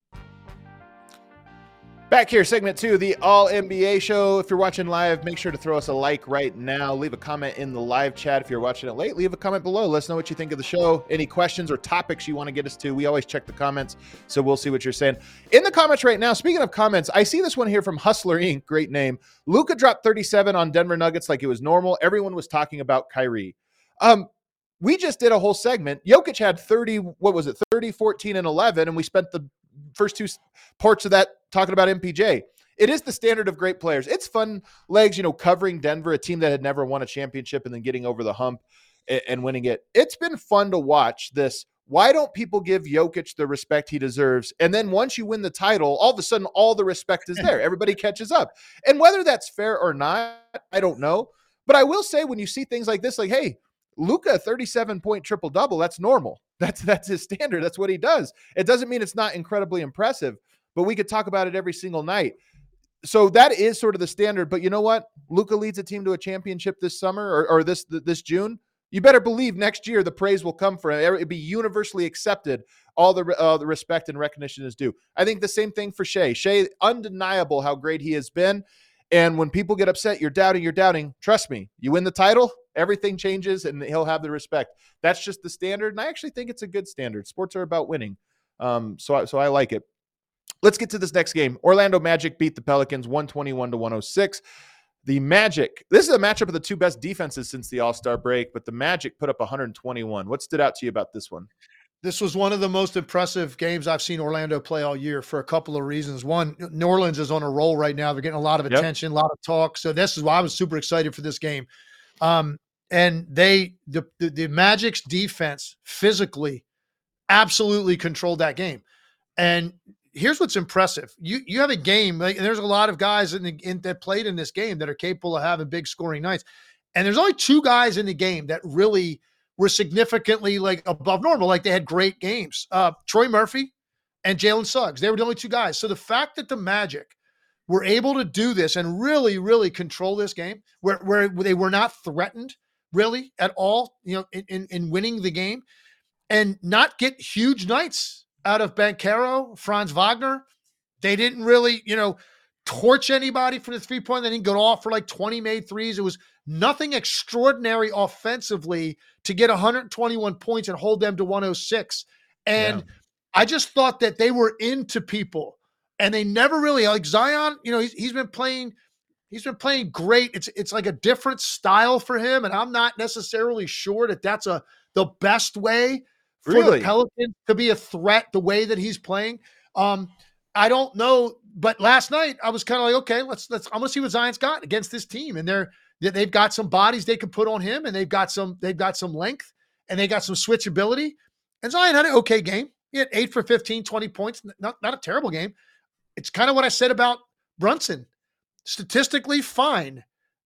Back here, segment two, the All N B A show. If you're watching live, make sure to throw us a like right now. Leave a comment in the live chat. If you're watching it late, leave a comment below. Let us know what you think of the show. Any questions or topics you want to get us to. We always check the comments, so we'll see what you're saying. In the comments right now, speaking of comments, I see this one here from Hustler Incorporated. Great name. Luka dropped thirty-seven on Denver Nuggets like it was normal. Everyone was talking about Kyrie. Um, we just did a whole segment. Jokic had thirty, what was it, thirty, fourteen, and eleven, and we spent the first two parts of that talking about M P J. It is the standard of great players. It's fun, Legs, you know, covering Denver, a team that had never won a championship and then getting over the hump and, and winning it. It's been fun to watch this. Why don't people give Jokic the respect he deserves? And then once you win the title, all of a sudden, all the respect is there. Everybody catches up. And whether that's fair or not, I don't know. But I will say when you see things like this, like, hey, Luka, thirty-seven point triple double, that's normal. That's that's his standard. That's what he does. It doesn't mean it's not incredibly impressive, but we could talk about it every single night. So that is sort of the standard. But you know what? Luka leads a team to a championship this summer or, or this this June. You better believe next year the praise will come for him. It'll be universally accepted. All the uh, the respect and recognition is due. I think the same thing for Shai. Shai, undeniable how great he has been. And when people get upset, you're doubting, you're doubting. Trust me, you win the title, everything changes, and he'll have the respect. That's just the standard, and I actually think it's a good standard. Sports are about winning, um, so, I, so I like it. Let's get to this next game. Orlando Magic beat the Pelicans one twenty-one to one oh six. The Magic, this is a matchup of the two best defenses since the All-Star break, but the Magic put up one hundred twenty-one. What stood out to you about this one? This was one of the most impressive games I've seen Orlando play all year for a couple of reasons. One, New Orleans is on a roll right now. They're getting a lot of attention, yep. a lot of talk. So this is why I was super excited for this game. Um, and they, the, the, the Magic's defense physically absolutely controlled that game. And here's what's impressive. You you have a game, like, and there's a lot of guys in the in, that played in this game that are capable of having big scoring nights. And there's only two guys in the game that really were significantly like above normal. Like they had great games. Uh, Troy Murphy and Jalen Suggs. They were the only two guys. So the fact that the Magic were able to do this and really, really control this game where, where they were not threatened really at all, you know, in, in, in winning the game and not get huge nights out of Banchero, Franz Wagner. They didn't really, you know, torch anybody for the three-point. They didn't go off for like twenty made threes. It was nothing extraordinary offensively to get one hundred twenty-one points and hold them to one oh six. And yeah. I just thought that they were into people and they never really, like Zion, you know, he's, he's been playing, he's been playing great. It's, it's like a different style for him. And I'm not necessarily sure that that's a, the best way for really? the Pelicans to be a threat the way that he's playing. Um, I don't know, but last night I was kind of like, okay, let's, let's, I'm gonna see what Zion's got against this team. And they're, they've got some bodies they can put on him and they've got some, they've got some length and they got some switchability. And Zion had an okay game. He had eight for fifteen, twenty points. Not, not a terrible game. It's kind of what I said about Brunson. Statistically fine.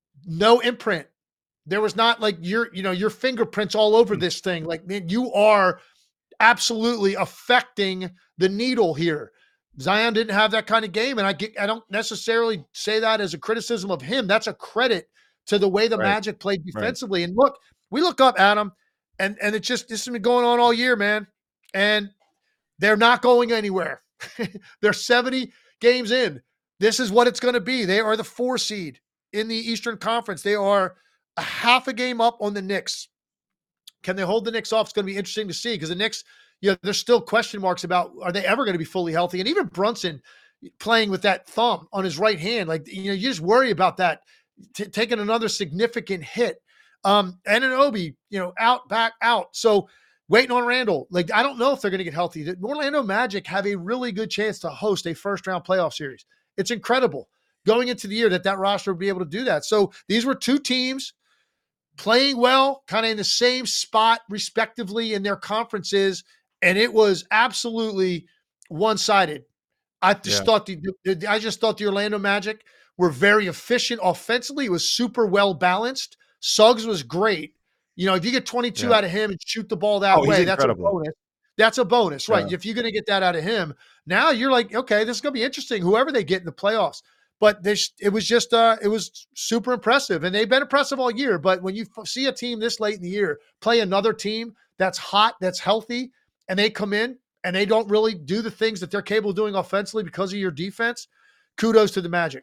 No imprint. There was not like your, you know, your fingerprints all over this thing. Like, man, you are absolutely affecting the needle here. Zion didn't have that kind of game, and I get, I don't necessarily say that as a criticism of him. That's a credit to the way the right. Magic played defensively. Right. And look, we look up at them, and and it's just this has been going on all year, man. And they're not going anywhere. They're seventy games in. This is what it's going to be. They are the four seed in the Eastern Conference. They are a half a game up on the Knicks. Can they hold the Knicks off? It's going to be interesting to see because the Knicks, you know, there's still question marks about are they ever going to be fully healthy? And even Brunson playing with that thumb on his right hand, like, you know, you just worry about that t- taking another significant hit. Um, Anunoby, you know, out, back, out. So waiting on Randall. Like, I don't know if they're going to get healthy. The Orlando Magic have a really good chance to host a first round playoff series. It's incredible going into the year that that roster would be able to do that. So these were two teams playing well, kind of in the same spot respectively in their conferences. and it was absolutely one-sided. I just Yeah. thought the, the I just thought the Orlando Magic were very efficient offensively. It was super well balanced. Suggs was great. You know, if you get twenty-two Yeah. out of him and shoot the ball that Oh, he's way, that's a incredible. bonus. That's a bonus, right? Yeah. If you're going to get that out of him, now you're like, okay, this is going to be interesting. Whoever they get in the playoffs, but this it was just uh, it was super impressive, and they've been impressive all year. But when you f- see a team this late in the year play another team that's hot, that's healthy, and they come in and they don't really do the things that they're capable of doing offensively because of your defense, kudos to the Magic.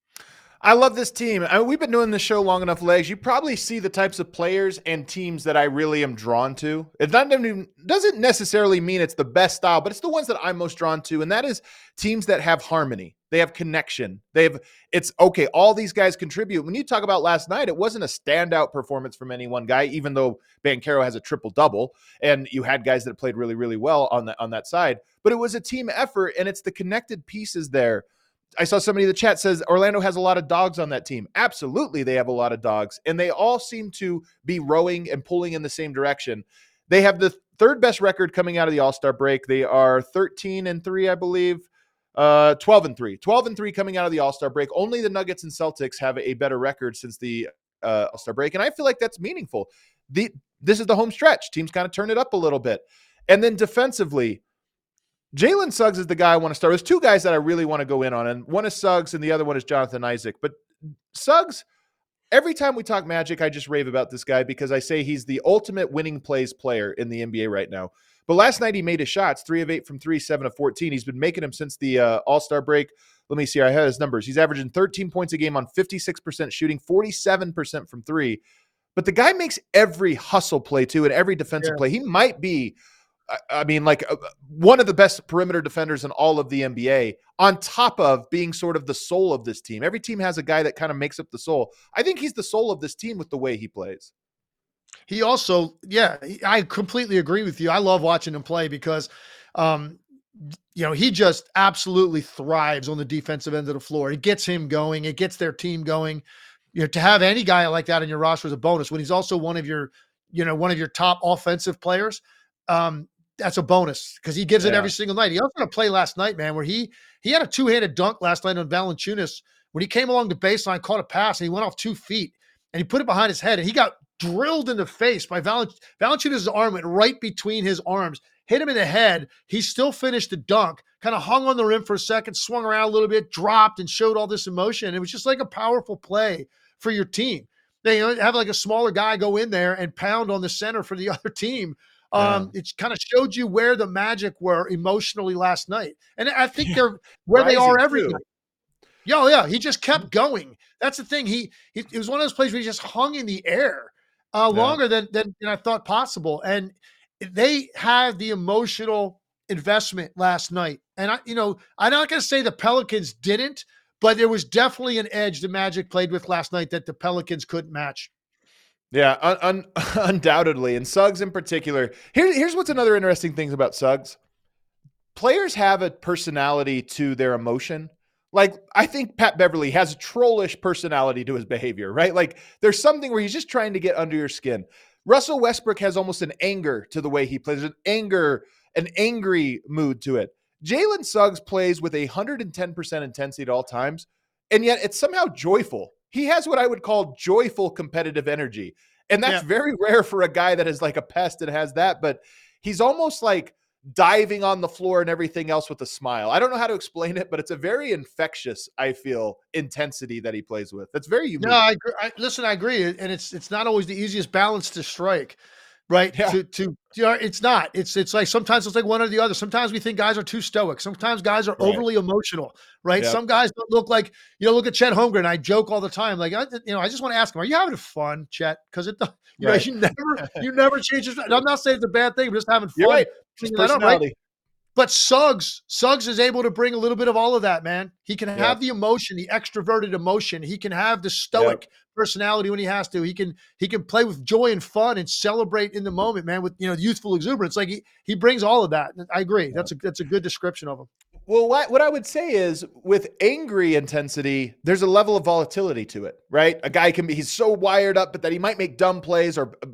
I love this team. I mean, we've been doing this show long enough, Legs. You probably see the types of players and teams that I really am drawn to. It not even, doesn't necessarily mean it's the best style, but it's the ones that I'm most drawn to, and that is teams that have harmony. They have connection. They have, it's okay, all these guys contribute. When you talk about last night, it wasn't a standout performance from any one guy, even though Banchero has a triple-double, and you had guys that played really, really well on that, on that side. But it was a team effort, and it's the connected pieces there. I saw somebody in the chat says Orlando has a lot of dogs on that team. Absolutely, they have a lot of dogs, and they all seem to be rowing and pulling in the same direction. They have the third best record coming out of the All-Star break. They are thirteen and three, I believe. Uh, twelve and three. twelve and three coming out of the All-Star break. Only the Nuggets and Celtics have a better record since the uh, All-Star break, and I feel like that's meaningful. The this is the home stretch. Teams kind of turn it up a little bit. And then defensively, Jalen Suggs is the guy I want to start. There's two guys that I really want to go in on, and one is Suggs and the other one is Jonathan Isaac. But Suggs, every time we talk Magic, I just rave about this guy because I say he's the ultimate winning plays player in the N B A right now. But last night he made his shots, three of eight from three, seven of fourteen. He's been making them since the uh, All-Star break. Let me see. I have his numbers. He's averaging thirteen points a game on fifty-six percent shooting, forty-seven percent from three. But the guy makes every hustle play too and every defensive Yeah. play. He might be I mean, like uh, one of the best perimeter defenders in all of the N B A, on top of being sort of the soul of this team. Every team has a guy that kind of makes up the soul. I think he's the soul of this team with the way he plays. He also, yeah, I completely agree with you. I love watching him play because, um, you know, he just absolutely thrives on the defensive end of the floor. It gets him going. It gets their team going. You know, to have any guy like that in your roster is a bonus. When he's also one of your, you know, one of your top offensive players, um, that's a bonus because he gives it Yeah. every single night. He also had a play last night, man, where he he had a two-handed dunk last night on Valanciunas when he came along the baseline, caught a pass, and he went off two feet, and he put it behind his head, and he got drilled in the face by Valanciunas. Valanciunas' arm went right between his arms, hit him in the head. He still finished the dunk, kind of hung on the rim for a second, swung around a little bit, dropped, and showed all this emotion. It was just like a powerful play for your team. They you know, have like a smaller guy go in there and pound on the center for the other team. Um, yeah. It kind of showed you where the Magic were emotionally last night. And I think yeah. they're where Rising they are every too. night. Yeah, yeah. He just kept going. That's the thing. He, he it was one of those plays where he just hung in the air uh, yeah. longer than, than than I thought possible. And they had the emotional investment last night. And I, you know, I'm not going to say the Pelicans didn't, but there was definitely an edge the Magic played with last night that the Pelicans couldn't match. Yeah, un- un- undoubtedly. And Suggs in particular. Here, here's what's another interesting thing about Suggs. Players have a personality to their emotion. Like, I think Pat Beverly has a trollish personality to his behavior, right? Like, there's something where he's just trying to get under your skin. Russell Westbrook has almost an anger to the way he plays, an anger, an angry mood to it. Jalen Suggs plays with a one hundred ten percent intensity at all times, and yet it's somehow joyful. He has what I would call joyful competitive energy. And that's yeah. very rare for a guy that is like a pest and has that, but he's almost like diving on the floor and everything else with a smile. I don't know how to explain it, but it's a very infectious, I feel, intensity that he plays with. That's very unique. No, I, agree. I listen, I agree. And it's, it's not always the easiest balance to strike, right? Yeah. To, to, you know, it's not, it's, it's like, sometimes it's like one or the other. Sometimes we think guys are too stoic. Sometimes guys are right. overly emotional, right? Yep. Some guys don't look like, you know, look at Chet Holmgren. I joke all the time. Like, I, you know, I just want to ask him, are you having fun, Chet? Cause it, you right. know, you never, you never change your, I'm not saying it's a bad thing. We're just having fun. You're right. Just personality. Right? But Suggs, Suggs is able to bring a little bit of all of that, man. He can have yep. the emotion, the extroverted emotion. He can have the stoic yep. personality when he has to. He can he can play with joy and fun and celebrate in the moment, man, with, you know, youthful exuberance. Like he he brings all of that. I agree. Yep. That's a that's a good description of him. Well, what, what I would say is with angry intensity, there's a level of volatility to it, right? A guy can be, he's so wired up, but that he might make dumb plays or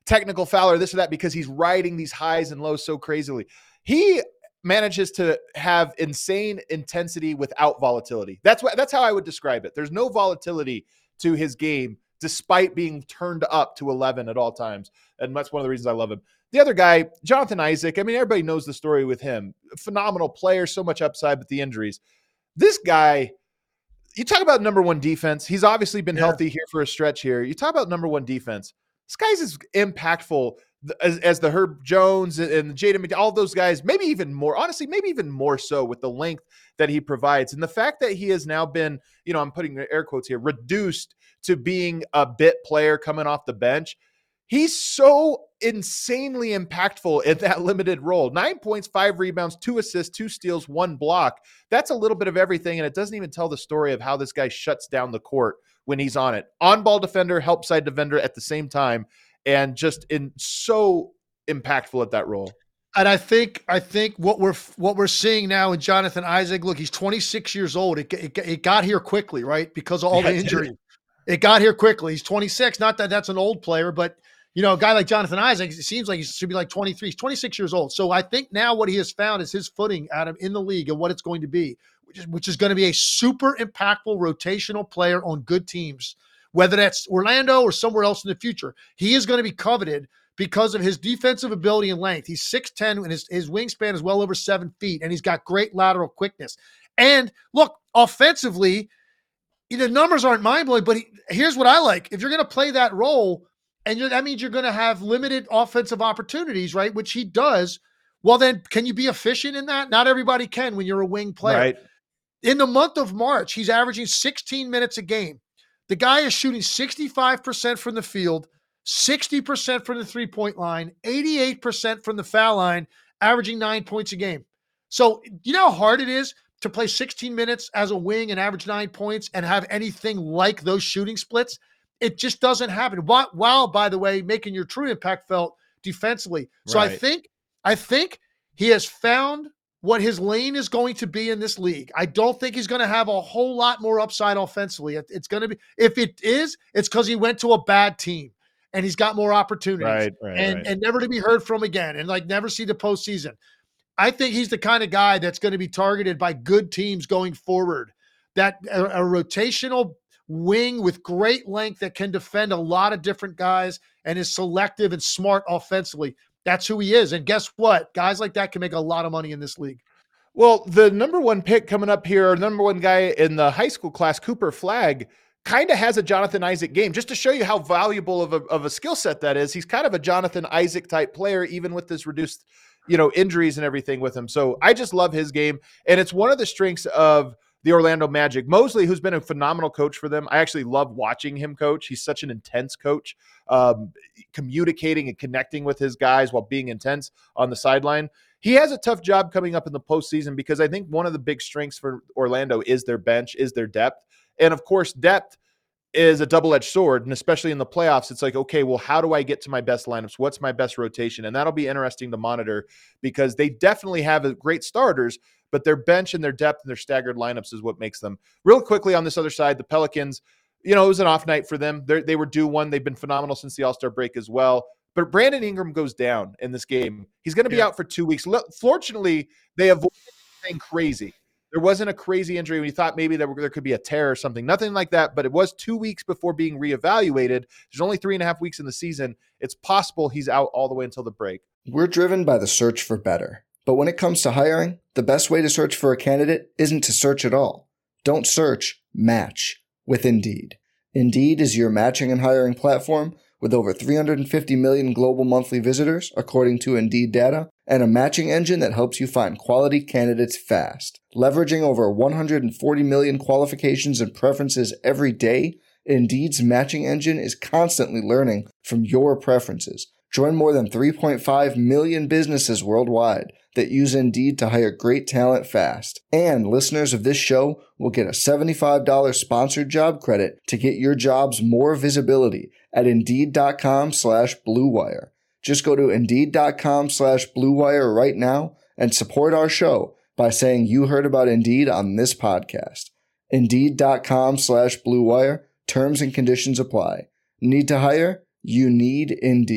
technical foul or this or that because he's riding these highs and lows so crazily. He manages to have insane intensity without volatility. That's what, that's how I would describe it. There's no volatility to his game despite being turned up to eleven at all times. And that's one of the reasons I love him. The other guy, Jonathan Isaac, I mean, everybody knows the story with him. Phenomenal player, so much upside, but the injuries. This guy, you talk about number one defense. He's obviously been yeah. healthy here for a stretch here. You talk about number one defense. This guy's as impactful as, as the Herb Jones and Jaden McDaniels, all those guys, maybe even more, honestly, maybe even more so with the length that he provides. And the fact that he has now been, you know, I'm putting air quotes here, reduced to being a bit player coming off the bench. He's so insanely impactful in that limited role. Nine points, five rebounds, two assists, two steals, one block. That's a little bit of everything, and it doesn't even tell the story of how this guy shuts down the court when he's on it. On-ball defender, help side defender at the same time, and just in so impactful at that role. And I think I think what we're what we're seeing now in Jonathan Isaac, look, he's twenty-six years old. It, it, it got here quickly, right? Because of all yeah, the injury. It got here quickly. He's twenty-six. Not that that's an old player, but you know, a guy like Jonathan Isaac, it seems like he should be like twenty-three. He's twenty-six years old. So I think now what he has found is his footing, Adam, in the league and what it's going to be, which is, which is going to be a super impactful rotational player on good teams, whether that's Orlando or somewhere else in the future. He is going to be coveted because of his defensive ability and length. He's six ten, and his, his wingspan is well over seven feet, and he's got great lateral quickness. And look, offensively, the numbers aren't mind-blowing, but he, here's what I like. If you're going to play that role, and you're, that means you're going to have limited offensive opportunities, right, which he does, well, then can you be efficient in that? Not everybody can when you're a wing player. Right. In the month of March, he's averaging sixteen minutes a game. The guy is shooting sixty-five percent from the field, sixty percent from the three-point line, eighty-eight percent from the foul line, averaging nine points a game. So you know how hard it is to play sixteen minutes as a wing and average nine points and have anything like those shooting splits? It just doesn't happen. While, while, by the way, making your true impact felt defensively. So right. I think, I think he has found what his lane is going to be in this league. I don't think he's going to have a whole lot more upside offensively. It, it's going to be, if it is, it's because he went to a bad team and he's got more opportunities right, right, and, right. and never to be heard from again and like never see the postseason. I think he's the kind of guy that's going to be targeted by good teams going forward. That a, a rotational wing with great length that can defend a lot of different guys and is selective and smart offensively. That's who he is. And guess what? Guys like that can make a lot of money in this league. Well, the number one pick coming up here, number one guy in the high school class, Cooper Flagg, kind of has a Jonathan Isaac game. Just to show you how valuable of a, of a skill set that is, he's kind of a Jonathan Isaac type player, even with this reduced, you know, injuries and everything with him. So I just love his game. And it's one of the strengths of the Orlando Magic. Mosley, who's been a phenomenal coach for them. I actually love watching him coach. He's such an intense coach, um, communicating and connecting with his guys while being intense on the sideline. He has a tough job coming up in the postseason because I think one of the big strengths for Orlando is their bench, is their depth. And of course, depth is a double-edged sword, and especially in the playoffs, it's like, okay, well, how do I get to my best lineups? What's my best rotation? And that'll be interesting to monitor because they definitely have a great starters, but their bench and their depth and their staggered lineups is what makes them. Real quickly on this other side, the Pelicans, you know, it was an off night for them. They're, they were due one. They've been phenomenal since the All-Star break as well. But Brandon Ingram goes down in this game. He's going to be yeah. out for two weeks. Fortunately, they avoided anything crazy. There wasn't a crazy injury when you thought maybe there, were, there could be a tear or something. Nothing like that, but it was two weeks before being reevaluated. There's only three and a half weeks in the season. It's possible he's out all the way until the break. We're driven by the search for better. But when it comes to hiring, the best way to search for a candidate isn't to search at all. Don't search, match with Indeed. Indeed is your matching and hiring platform with over three hundred fifty million global monthly visitors, according to Indeed data, and a matching engine that helps you find quality candidates fast. Leveraging over one hundred forty million qualifications and preferences every day, Indeed's matching engine is constantly learning from your preferences. Join more than three point five million businesses worldwide that use Indeed to hire great talent fast. And listeners of this show will get a seventy-five dollars sponsored job credit to get your jobs more visibility at Indeed.com slash Blue Wire. Just go to Indeed.com slash Blue Wire right now and support our show by saying you heard about Indeed on this podcast. Indeed.com slash Blue Wire. Terms and conditions apply. Need to hire? You need Indeed.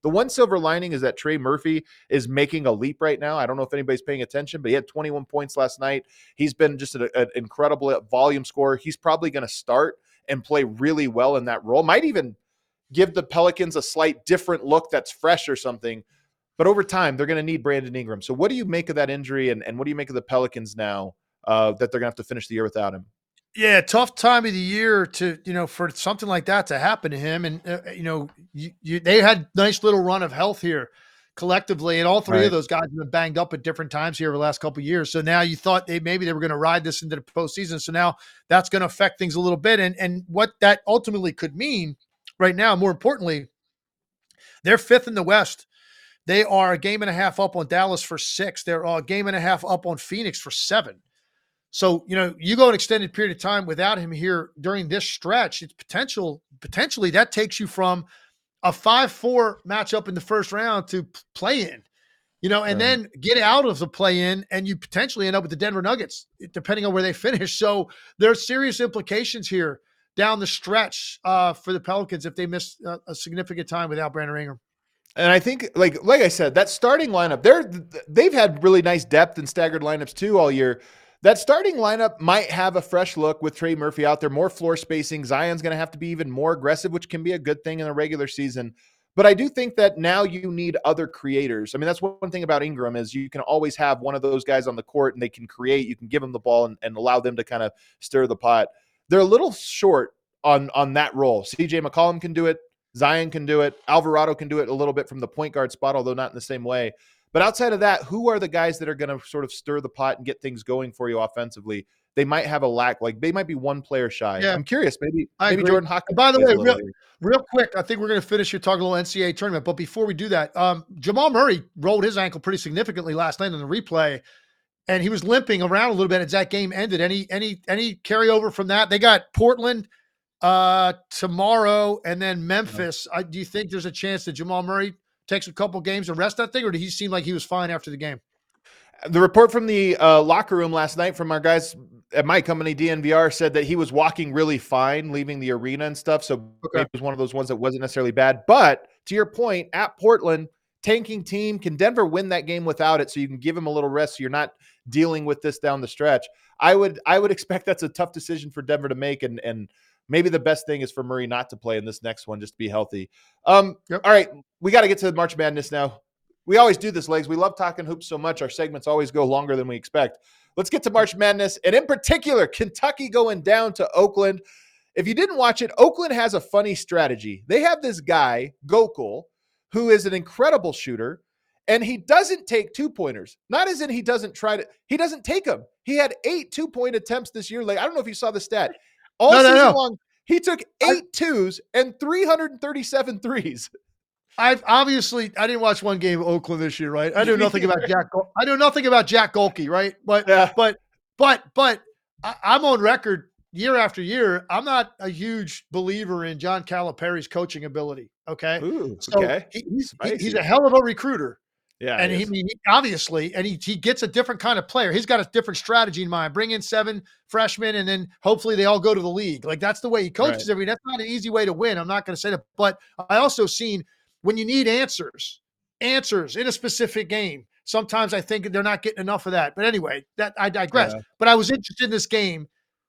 The one silver lining is that Trey Murphy is making a leap right now. I don't know if anybody's paying attention, but he had twenty-one points last night. He's been just an, an incredible volume scorer. He's probably going to start and play really well in that role. Might even give the Pelicans a slight different look that's fresh or something. But over time, they're going to need Brandon Ingram. So what do you make of that injury, and, and what do you make of the Pelicans now uh, that they're going to have to finish the year without him? Yeah, tough time of the year to, you know, for something like that to happen to him. And, uh, you know, you, you, they had nice little run of health here collectively, and all three right. of those guys have been banged up at different times here over the last couple of years. So now you thought they maybe they were going to ride this into the postseason. So now that's going to affect things a little bit. And, and what that ultimately could mean right now, more importantly, they're fifth in the West. They are a game and a half up on Dallas for six. They're a game and a half up on Phoenix for seven. So, you know, you go an extended period of time without him here during this stretch, it's potential, potentially that takes you from a five four matchup in the first round to play in, you know, and right. then get out of the play in, and you potentially end up with the Denver Nuggets, depending on where they finish. So there's serious implications here down the stretch uh, for the Pelicans if they miss a, a significant time without Brandon Ingram. And I think, like, like I said, that starting lineup, they're, they've had really nice depth and staggered lineups too all year. That starting lineup might have a fresh look with Trey Murphy out there, more floor spacing. Zion's going to have to be even more aggressive, which can be a good thing in the regular season. But I do think that now you need other creators. I mean, that's one thing about Ingram is you can always have one of those guys on the court and they can create. You can give them the ball and, and allow them to kind of stir the pot. They're a little short on, on that role. C J McCollum can do it. Zion can do it. Alvarado can do it a little bit from the point guard spot, although not in the same way. But outside of that, who are the guys that are going to sort of stir the pot and get things going for you offensively? They might have a lack. Like, they might be one player shy. Yeah. I'm curious. Maybe I maybe agree. Jordan Hawkins. By the way, real, real quick, I think we're going to finish here talking a little N C double A tournament. But before we do that, um, Jamal Murray rolled his ankle pretty significantly last night in the replay, and he was limping around a little bit as that game ended. Any any any carryover from that? They got Portland uh, tomorrow and then Memphis. Yeah. I, do you think there's a chance that Jamal Murray takes a couple games to rest that thing, or did he seem like he was fine after the game? The report from the uh, locker room last night from our guys at my company, D N V R, said that he was walking really fine, leaving the arena and stuff. So okay. It was one of those ones that wasn't necessarily bad. But to your point, at Portland, tanking team, can Denver win that game without it? So you can give him a little rest so you're not dealing with this down the stretch. I would I would expect that's a tough decision for Denver to make, and and maybe the best thing is for Murray not to play in this next one, just to be healthy. Um, yep. All right, we got to get to March Madness now. We always do this, Legs. We love talking hoops so much. Our segments always go longer than we expect. Let's get to March Madness, and in particular, Kentucky going down to Oakland. If you didn't watch it, Oakland has a funny strategy. They have this guy, Gokul, who is an incredible shooter, and he doesn't take two-pointers. Not as in he doesn't try to – he doesn't take them. He had eight two-point attempts this year. Like, I don't know if you saw the stat. All no, season no, no. long, he took eight I, twos and three hundred thirty-seven threes. I've obviously, I didn't watch one game of Oakland this year, right? I know nothing about Jack. I know nothing about Jack Golke, right? But, yeah. but, but, but I, I'm on record year after year. I'm not a huge believer in John Calipari's coaching ability. Okay. Ooh, so okay. He, he's, he, he's a hell of a recruiter. Yeah. And he, he obviously, and he, he gets a different kind of player. He's got a different strategy in mind. Bring in seven freshmen, and then hopefully they all go to the league. Like, that's the way he coaches right. every. That's not an easy way to win. I'm not going to say that, but I also seen when you need answers, answers in a specific game. Sometimes I think they're not getting enough of that. But anyway, that I digress. Yeah. But I was interested in this game.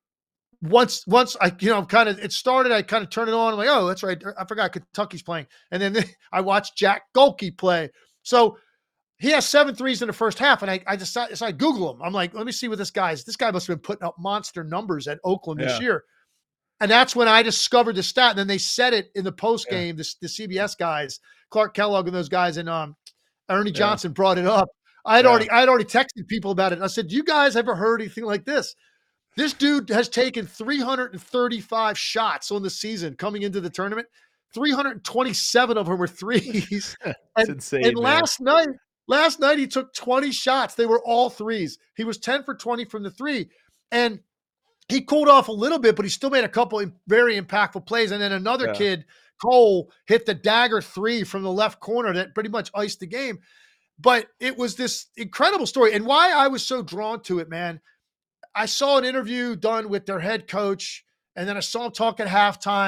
Once, once I, you know, kind of it started, I kind of turned it on. I'm like, oh, that's right. I forgot Kentucky's playing, and then I watched Jack Golke play. So he has seven threes in the first half, and I, I decided, so I Google him. I'm like, let me see what this guy is. This guy must have been putting up monster numbers at Oakland yeah. this year. And that's when I discovered the stat. And then they said it in the post game, yeah. the, the C B S guys, Clark Kellogg and those guys, and um, Ernie yeah. Johnson brought it up. I had yeah. already, I had already texted people about it. And I said, do you guys ever heard anything like this? This dude has taken three hundred thirty-five shots on the season coming into the tournament. three hundred twenty-seven of them were threes. That's and, insane. And man. last night, last night he took twenty shots. They were all threes. He was ten for twenty from the three. And he cooled off a little bit, but he still made a couple very impactful plays. And then another yeah. kid, Cole, hit the dagger three from the left corner that pretty much iced the game. But it was this incredible story. And why I was so drawn to it, man, I saw an interview done with their head coach, and then I saw him talk at halftime.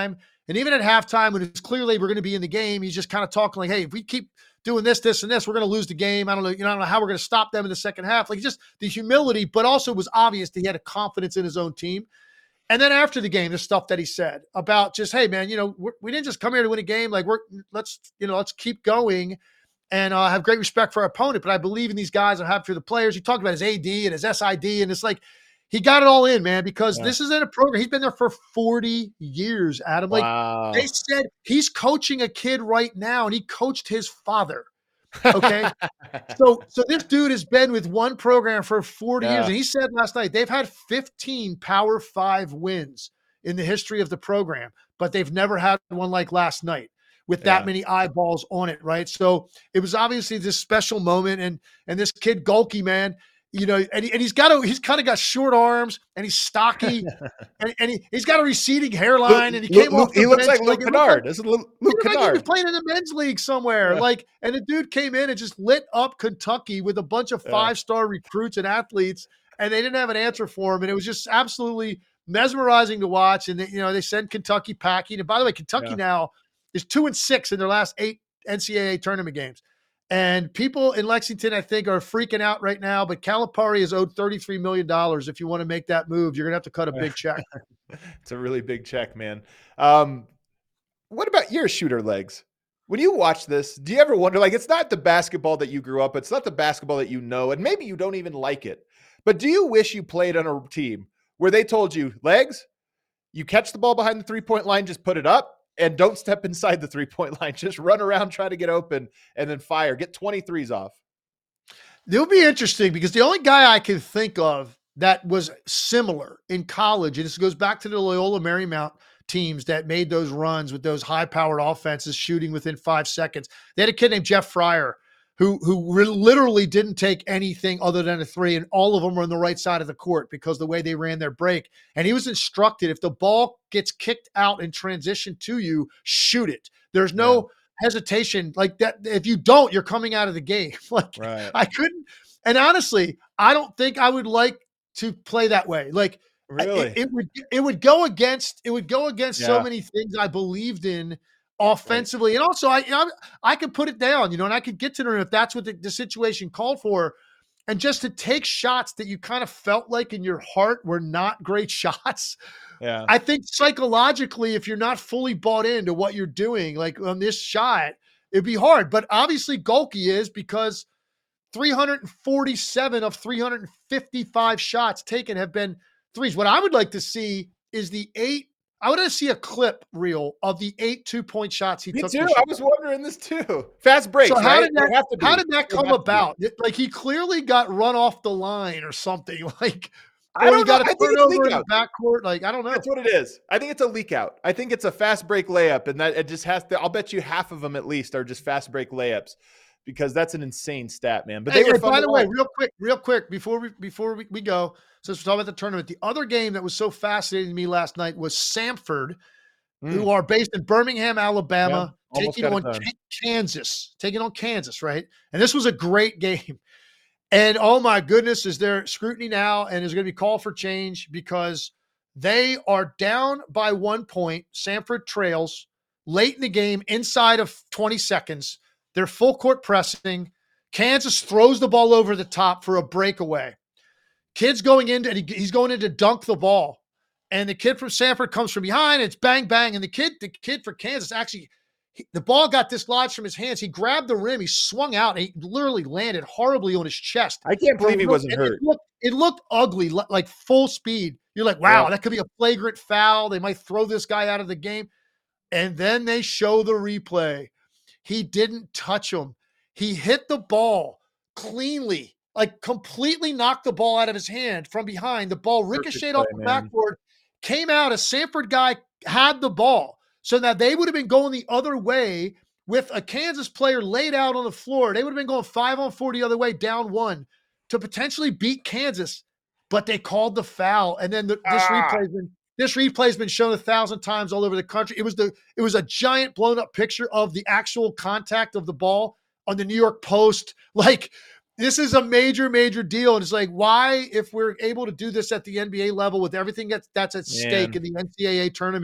And even at halftime, when it's clearly we're going to be in the game, he's just kind of talking like, hey, if we keep doing this, this, and this, we're going to lose the game. I don't know, you know, I don't know how we're going to stop them in the second half. Like just the humility, but also it was obvious that he had a confidence in his own team. And then after the game, the stuff that he said about just, hey, man, you know, we're, we didn't just come here to win a game. Like we're let's, you know, let's keep going and uh, have great respect for our opponent. But I believe in these guys. I'm happy for the players. He talked about his A D and his S I D, and it's like he got it all in, man, because yeah. this isn't a program. He's been there for forty years, Adam. Like wow. they said, he's coaching a kid right now, and he coached his father. Okay. so, so this dude has been with one program for forty yeah. years. And he said last night, they've had fifteen Power Five wins in the history of the program, but they've never had one like last night with that yeah. many eyeballs on it. Right. So it was obviously this special moment. And, and this kid Gohlke, man, you know, and, he, and he's got a, he's kind of got short arms and he's stocky and, and he, he's got a receding hairline Luke, and he came Luke, off the He looks bench, like Luke like, Kennard. This is Luke, Luke like Kennard. he was playing in the men's league somewhere. Yeah. Like, and the dude came in and just lit up Kentucky with a bunch of five-star yeah. recruits and athletes, and they didn't have an answer for him. And it was just absolutely mesmerizing to watch. And they, you know, they send Kentucky packing. And by the way, Kentucky yeah. now is two and six in their last eight N C double A tournament games. And people in Lexington, I think, are freaking out right now. But Calipari is owed thirty-three million dollars. If you want to make that move, you're going to have to cut a big check. It's a really big check, man. Um, what about your shooter legs? When you watch this, do you ever wonder, like, it's not the basketball that you grew up, it's not the basketball that you know, and maybe you don't even like it. But do you wish you played on a team where they told you, legs, you catch the ball behind the three-point line, just put it up, and don't step inside the three-point line. Just run around, try to get open, and then fire. Get twenty-threes off. It'll be interesting because the only guy I can think of that was similar in college, and this goes back to the Loyola Marymount teams that made those runs with those high-powered offenses shooting within five seconds. They had a kid named Jeff Fryer who who re- literally didn't take anything other than a three, and all of them were on the right side of the court because the way they ran their break. And he was instructed, if the ball gets kicked out in transition to you, shoot it. There's no yeah. hesitation like that. If you don't, you're coming out of the game. Like right. I couldn't. And honestly, I don't think I would like to play that way. Like really, it, it would it would go against it would go against yeah. so many things I believed in offensively. Right. And also I, you know, I could put it down, you know, and I could get to them if that's what the, the situation called for. And just to take shots that you kind of felt like in your heart were not great shots. Yeah. I think psychologically, if you're not fully bought into what you're doing, like on this shot, it'd be hard. But obviously Gohlke is, because three hundred forty-seven of three hundred fifty-five shots taken have been threes. What I would like to see is the eight. I want to see a clip reel of the eight two-point shots he Me took. too. I was wondering this too. Fast breaks. So how right? did that? How did that come about? Like he clearly got run off the line or something. Like I don't he got know. a turnover in the backcourt. Like I don't know. That's what it is. I think it's a leak out. I think it's a fast break layup, and that it just has to. I'll bet you half of them at least are just fast break layups, because that's an insane stat, man. But they hey, were hey, by the way, real quick, real quick before we before we, we go, since we're talking about the tournament, the other game that was so fascinating to me last night was Samford, mm. who are based in Birmingham, Alabama, yeah, taking on Kansas, taking on Kansas, right? And this was a great game. And oh my goodness, is there scrutiny now, and is going to be call for change because they are down by one point. Samford trails late in the game, inside of twenty seconds. They're full court pressing. Kansas throws the ball over the top for a breakaway. Kid's going in, and he, he's going in to dunk the ball. And the kid from Samford comes from behind, and it's bang, bang. And the kid, the kid for Kansas actually, he, the ball got dislodged from his hands. He grabbed the rim. He swung out, and he literally landed horribly on his chest. I can't believe he wasn't hurt. It looked, it looked ugly, like full speed. You're like, wow, yeah. that could be a flagrant foul. They might throw this guy out of the game. And then they show the replay. He didn't touch him. He hit the ball cleanly, like completely knocked the ball out of his hand from behind. The ball ricocheted off the backboard, came out. A Samford guy had the ball. So that they would have been going the other way with a Kansas player laid out on the floor. They would have been going five on four the other way, down one, to potentially beat Kansas. But they called the foul. And then the, this ah. replay has been This replay has been shown a thousand times all over the country. It was the it was a giant blown up picture of the actual contact of the ball on the New York Post. Like, this is a major, major deal. And it's like, why, if we're able to do this at the N B A level with everything that's, that's at Man. stake in the N C double A tournament,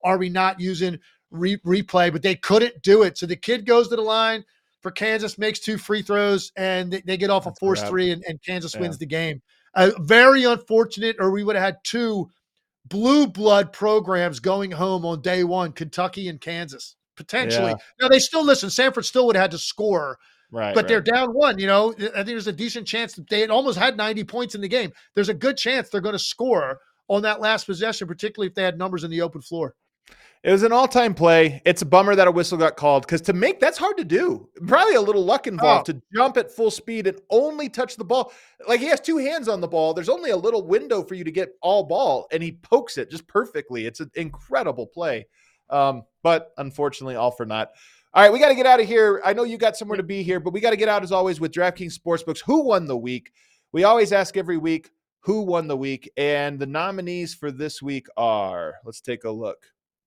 are we not using re- replay? But they couldn't do it. So the kid goes to the line for Kansas, makes two free throws, and they, they get off That's a forced three, and, and Kansas yeah. wins the game. Uh, very unfortunate, or we would have had two blue blood programs going home on day one, Kentucky and Kansas, potentially. Yeah. Now, they still, listen, Sanford still would have had to score, right, but right. they're down one. You know, I think there's a decent chance that they had almost had ninety points in the game. There's a good chance they're going to score on that last possession, particularly if they had numbers in the open floor. It was an all-time play. It's a bummer that a whistle got called because to make, that's hard to do. Probably a little luck involved oh. to jump at full speed and only touch the ball. Like he has two hands on the ball. There's only a little window for you to get all ball, and he pokes it just perfectly. It's an incredible play. Um, but unfortunately, all for naught. All right, we got to get out of here. I know you got somewhere to be here, but we got to get out as always with DraftKings Sportsbooks. Who won the week? We always ask every week who won the week, and the nominees for this week are, let's take a look.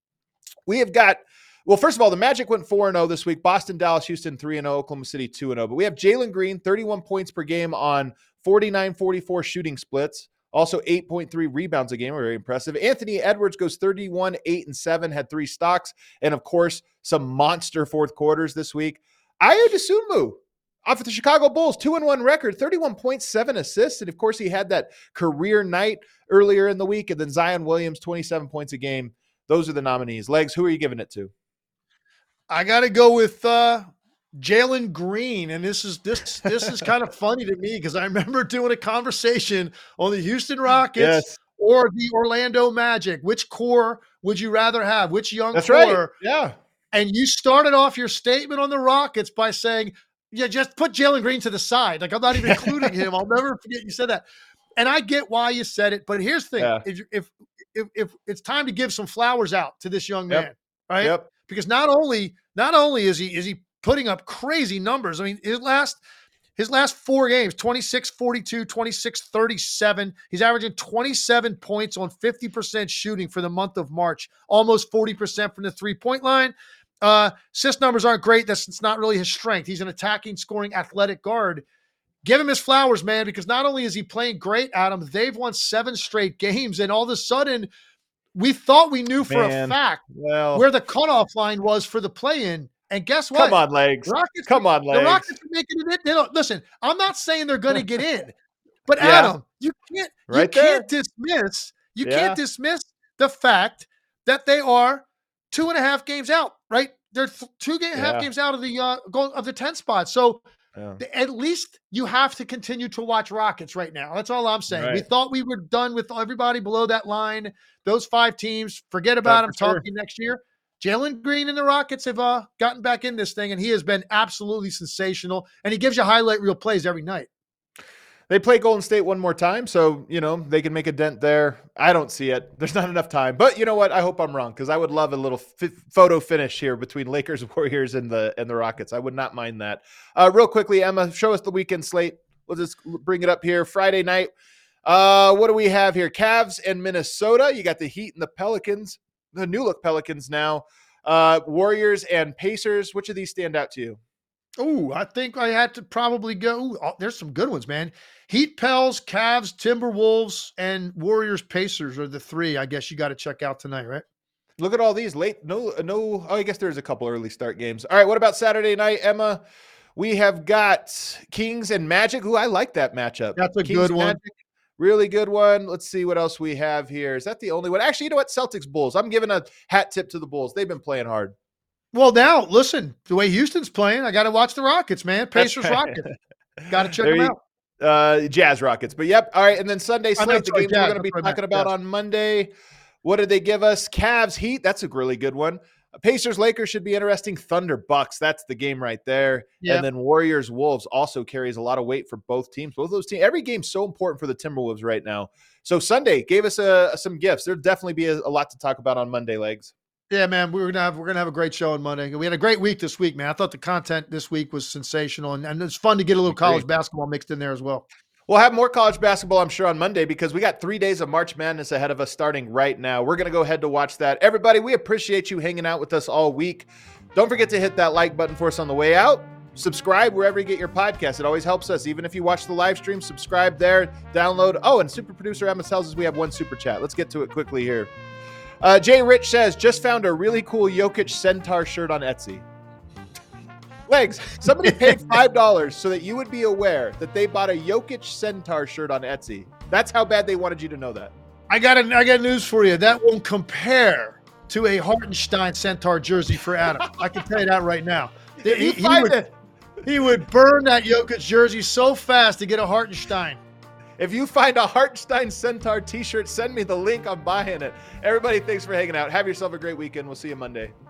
We have got, well, first of all, the Magic went four and oh this week. Boston, Dallas, Houston, three and oh. Oklahoma City, two and oh. But we have Jalen Green, thirty-one points per game on forty-nine forty-four shooting splits. Also eight point three rebounds a game. Very impressive. Anthony Edwards goes thirty-one, eight and seven, had three stocks. And, of course, some monster fourth quarters this week. Ayo Dosunmu, off of the Chicago Bulls, two and one record, thirty-one point seven assists. And, of course, he had that career night earlier in the week. And then Zion Williams, twenty-seven points a game. Those are the nominees. Legs, who are you giving it to? I got to go with uh, Jalen Green, and this is this this is kind of funny to me because I remember doing a conversation on the Houston Rockets yes. or the Orlando Magic. Which core would you rather have? Which young That's core? Right. Yeah. And you started off your statement on the Rockets by saying, "Yeah, just put Jalen Green to the side." Like I'm not even including him. I'll never forget you said that. And I get why you said it, but here's the thing: yeah. if, if if if it's time to give some flowers out to this young man, yep. right? Yep. Because not only not only is he is he putting up crazy numbers. I mean, his last his last four games, twenty-six forty-two, twenty-six thirty-seven. He's averaging twenty-seven points on fifty percent shooting for the month of March, almost forty percent from the three-point line. Uh, assist numbers aren't great. That's it's not really his strength. He's an attacking, scoring, athletic guard. Give him his flowers, man, because not only is he playing great, Adam, they've won seven straight games, and all of a sudden, we thought we knew for man, a fact well, where the cutoff line was for the play-in. And guess what? Come on, Legs. Rockets, come on, Legs. The Rockets are making it in. They don't, listen, I'm not saying they're going to get in, but yeah. Adam, you can't, you right can't dismiss, you yeah. can't dismiss the fact that they are two and a half games out, right? They're th- two and a half yeah. games out of the uh, goal of the ten spot. So. Yeah. At least you have to continue to watch Rockets right now. That's all I'm saying. Right. We thought we were done with everybody below that line. Those five teams, forget about them sure. talking next year. Jalen Green and the Rockets have uh, gotten back in this thing, and he has been absolutely sensational. And he gives you highlight reel plays every night. They play Golden State one more time, so, you know, they can make a dent there. I don't see it. There's not enough time. But you know what? I hope I'm wrong because I would love a little f- photo finish here between Lakers, Warriors, and the and the Rockets. I would not mind that. Uh, real quickly, Emma, show us the weekend slate. We'll just bring it up here. Friday night. Uh, what do we have here? Cavs and Minnesota. You got the Heat and the Pelicans, the new-look Pelicans now. Uh, Warriors and Pacers. Which of these stand out to you? Oh, I think I had to probably go. Oh, there's some good ones, man. Heat, Pels, Cavs, Timberwolves, and Warriors, Pacers are the three I guess you got to check out tonight, right? Look at all these late. No, no. Oh, I guess there's a couple early start games. All right. What about Saturday night, Emma? We have got Kings and Magic. Ooh, I like that matchup. That's a Kings, good one. Magic, really good one. Let's see what else we have here. Is that the only one? Actually, you know what? Celtics, Bulls. I'm giving a hat tip to the Bulls. They've been playing hard. Well, now, listen, the way Houston's playing, I got to watch the Rockets, man. Pacers, right. Rockets. Got to check there them you, out. Uh, Jazz Rockets. But, yep. All right, and then Sunday slate, the games we're going to be talking about on Monday. What did they give us? Cavs, Heat. That's a really good one. Pacers, Lakers should be interesting. Thunder, Bucks. That's the game right there. Yep. And then Warriors, Wolves also carries a lot of weight for both teams. Both those teams. Every game's so important for the Timberwolves right now. So Sunday gave us a, some gifts. There'll definitely be a, a lot to talk about on Monday, Legs. Yeah, man, we're gonna have we're gonna have a great show on Monday. We had a great week this week, man. I thought the content this week was sensational, and, and it's fun to get a little college basketball mixed in there as well. We'll have more college basketball, I'm sure, on Monday because we got three days of March Madness ahead of us starting right now. We're gonna go ahead to watch that. Everybody, we appreciate you hanging out with us all week. Don't forget to hit that like button for us on the way out. Subscribe wherever you get your podcast. It always helps us. Even if you watch the live stream, subscribe there, download. Oh, and super producer Emma tells us we have one super chat. Let's get to it quickly here. Uh, Jay Rich says, just found a really cool Jokic Centaur shirt on Etsy. Legs, somebody paid five dollars so that you would be aware that they bought a Jokic Centaur shirt on Etsy. That's how bad they wanted you to know that. I got a, I got news for you. That won't compare to a Hartenstein Centaur jersey for Adam. I can tell you that right now. He, he, would, it. he would burn that Jokic jersey so fast to get a Hartenstein. If you find a Hartenstein Centaur t-shirt, send me the link. I'm buying it. Everybody, thanks for hanging out. Have yourself a great weekend. We'll see you Monday.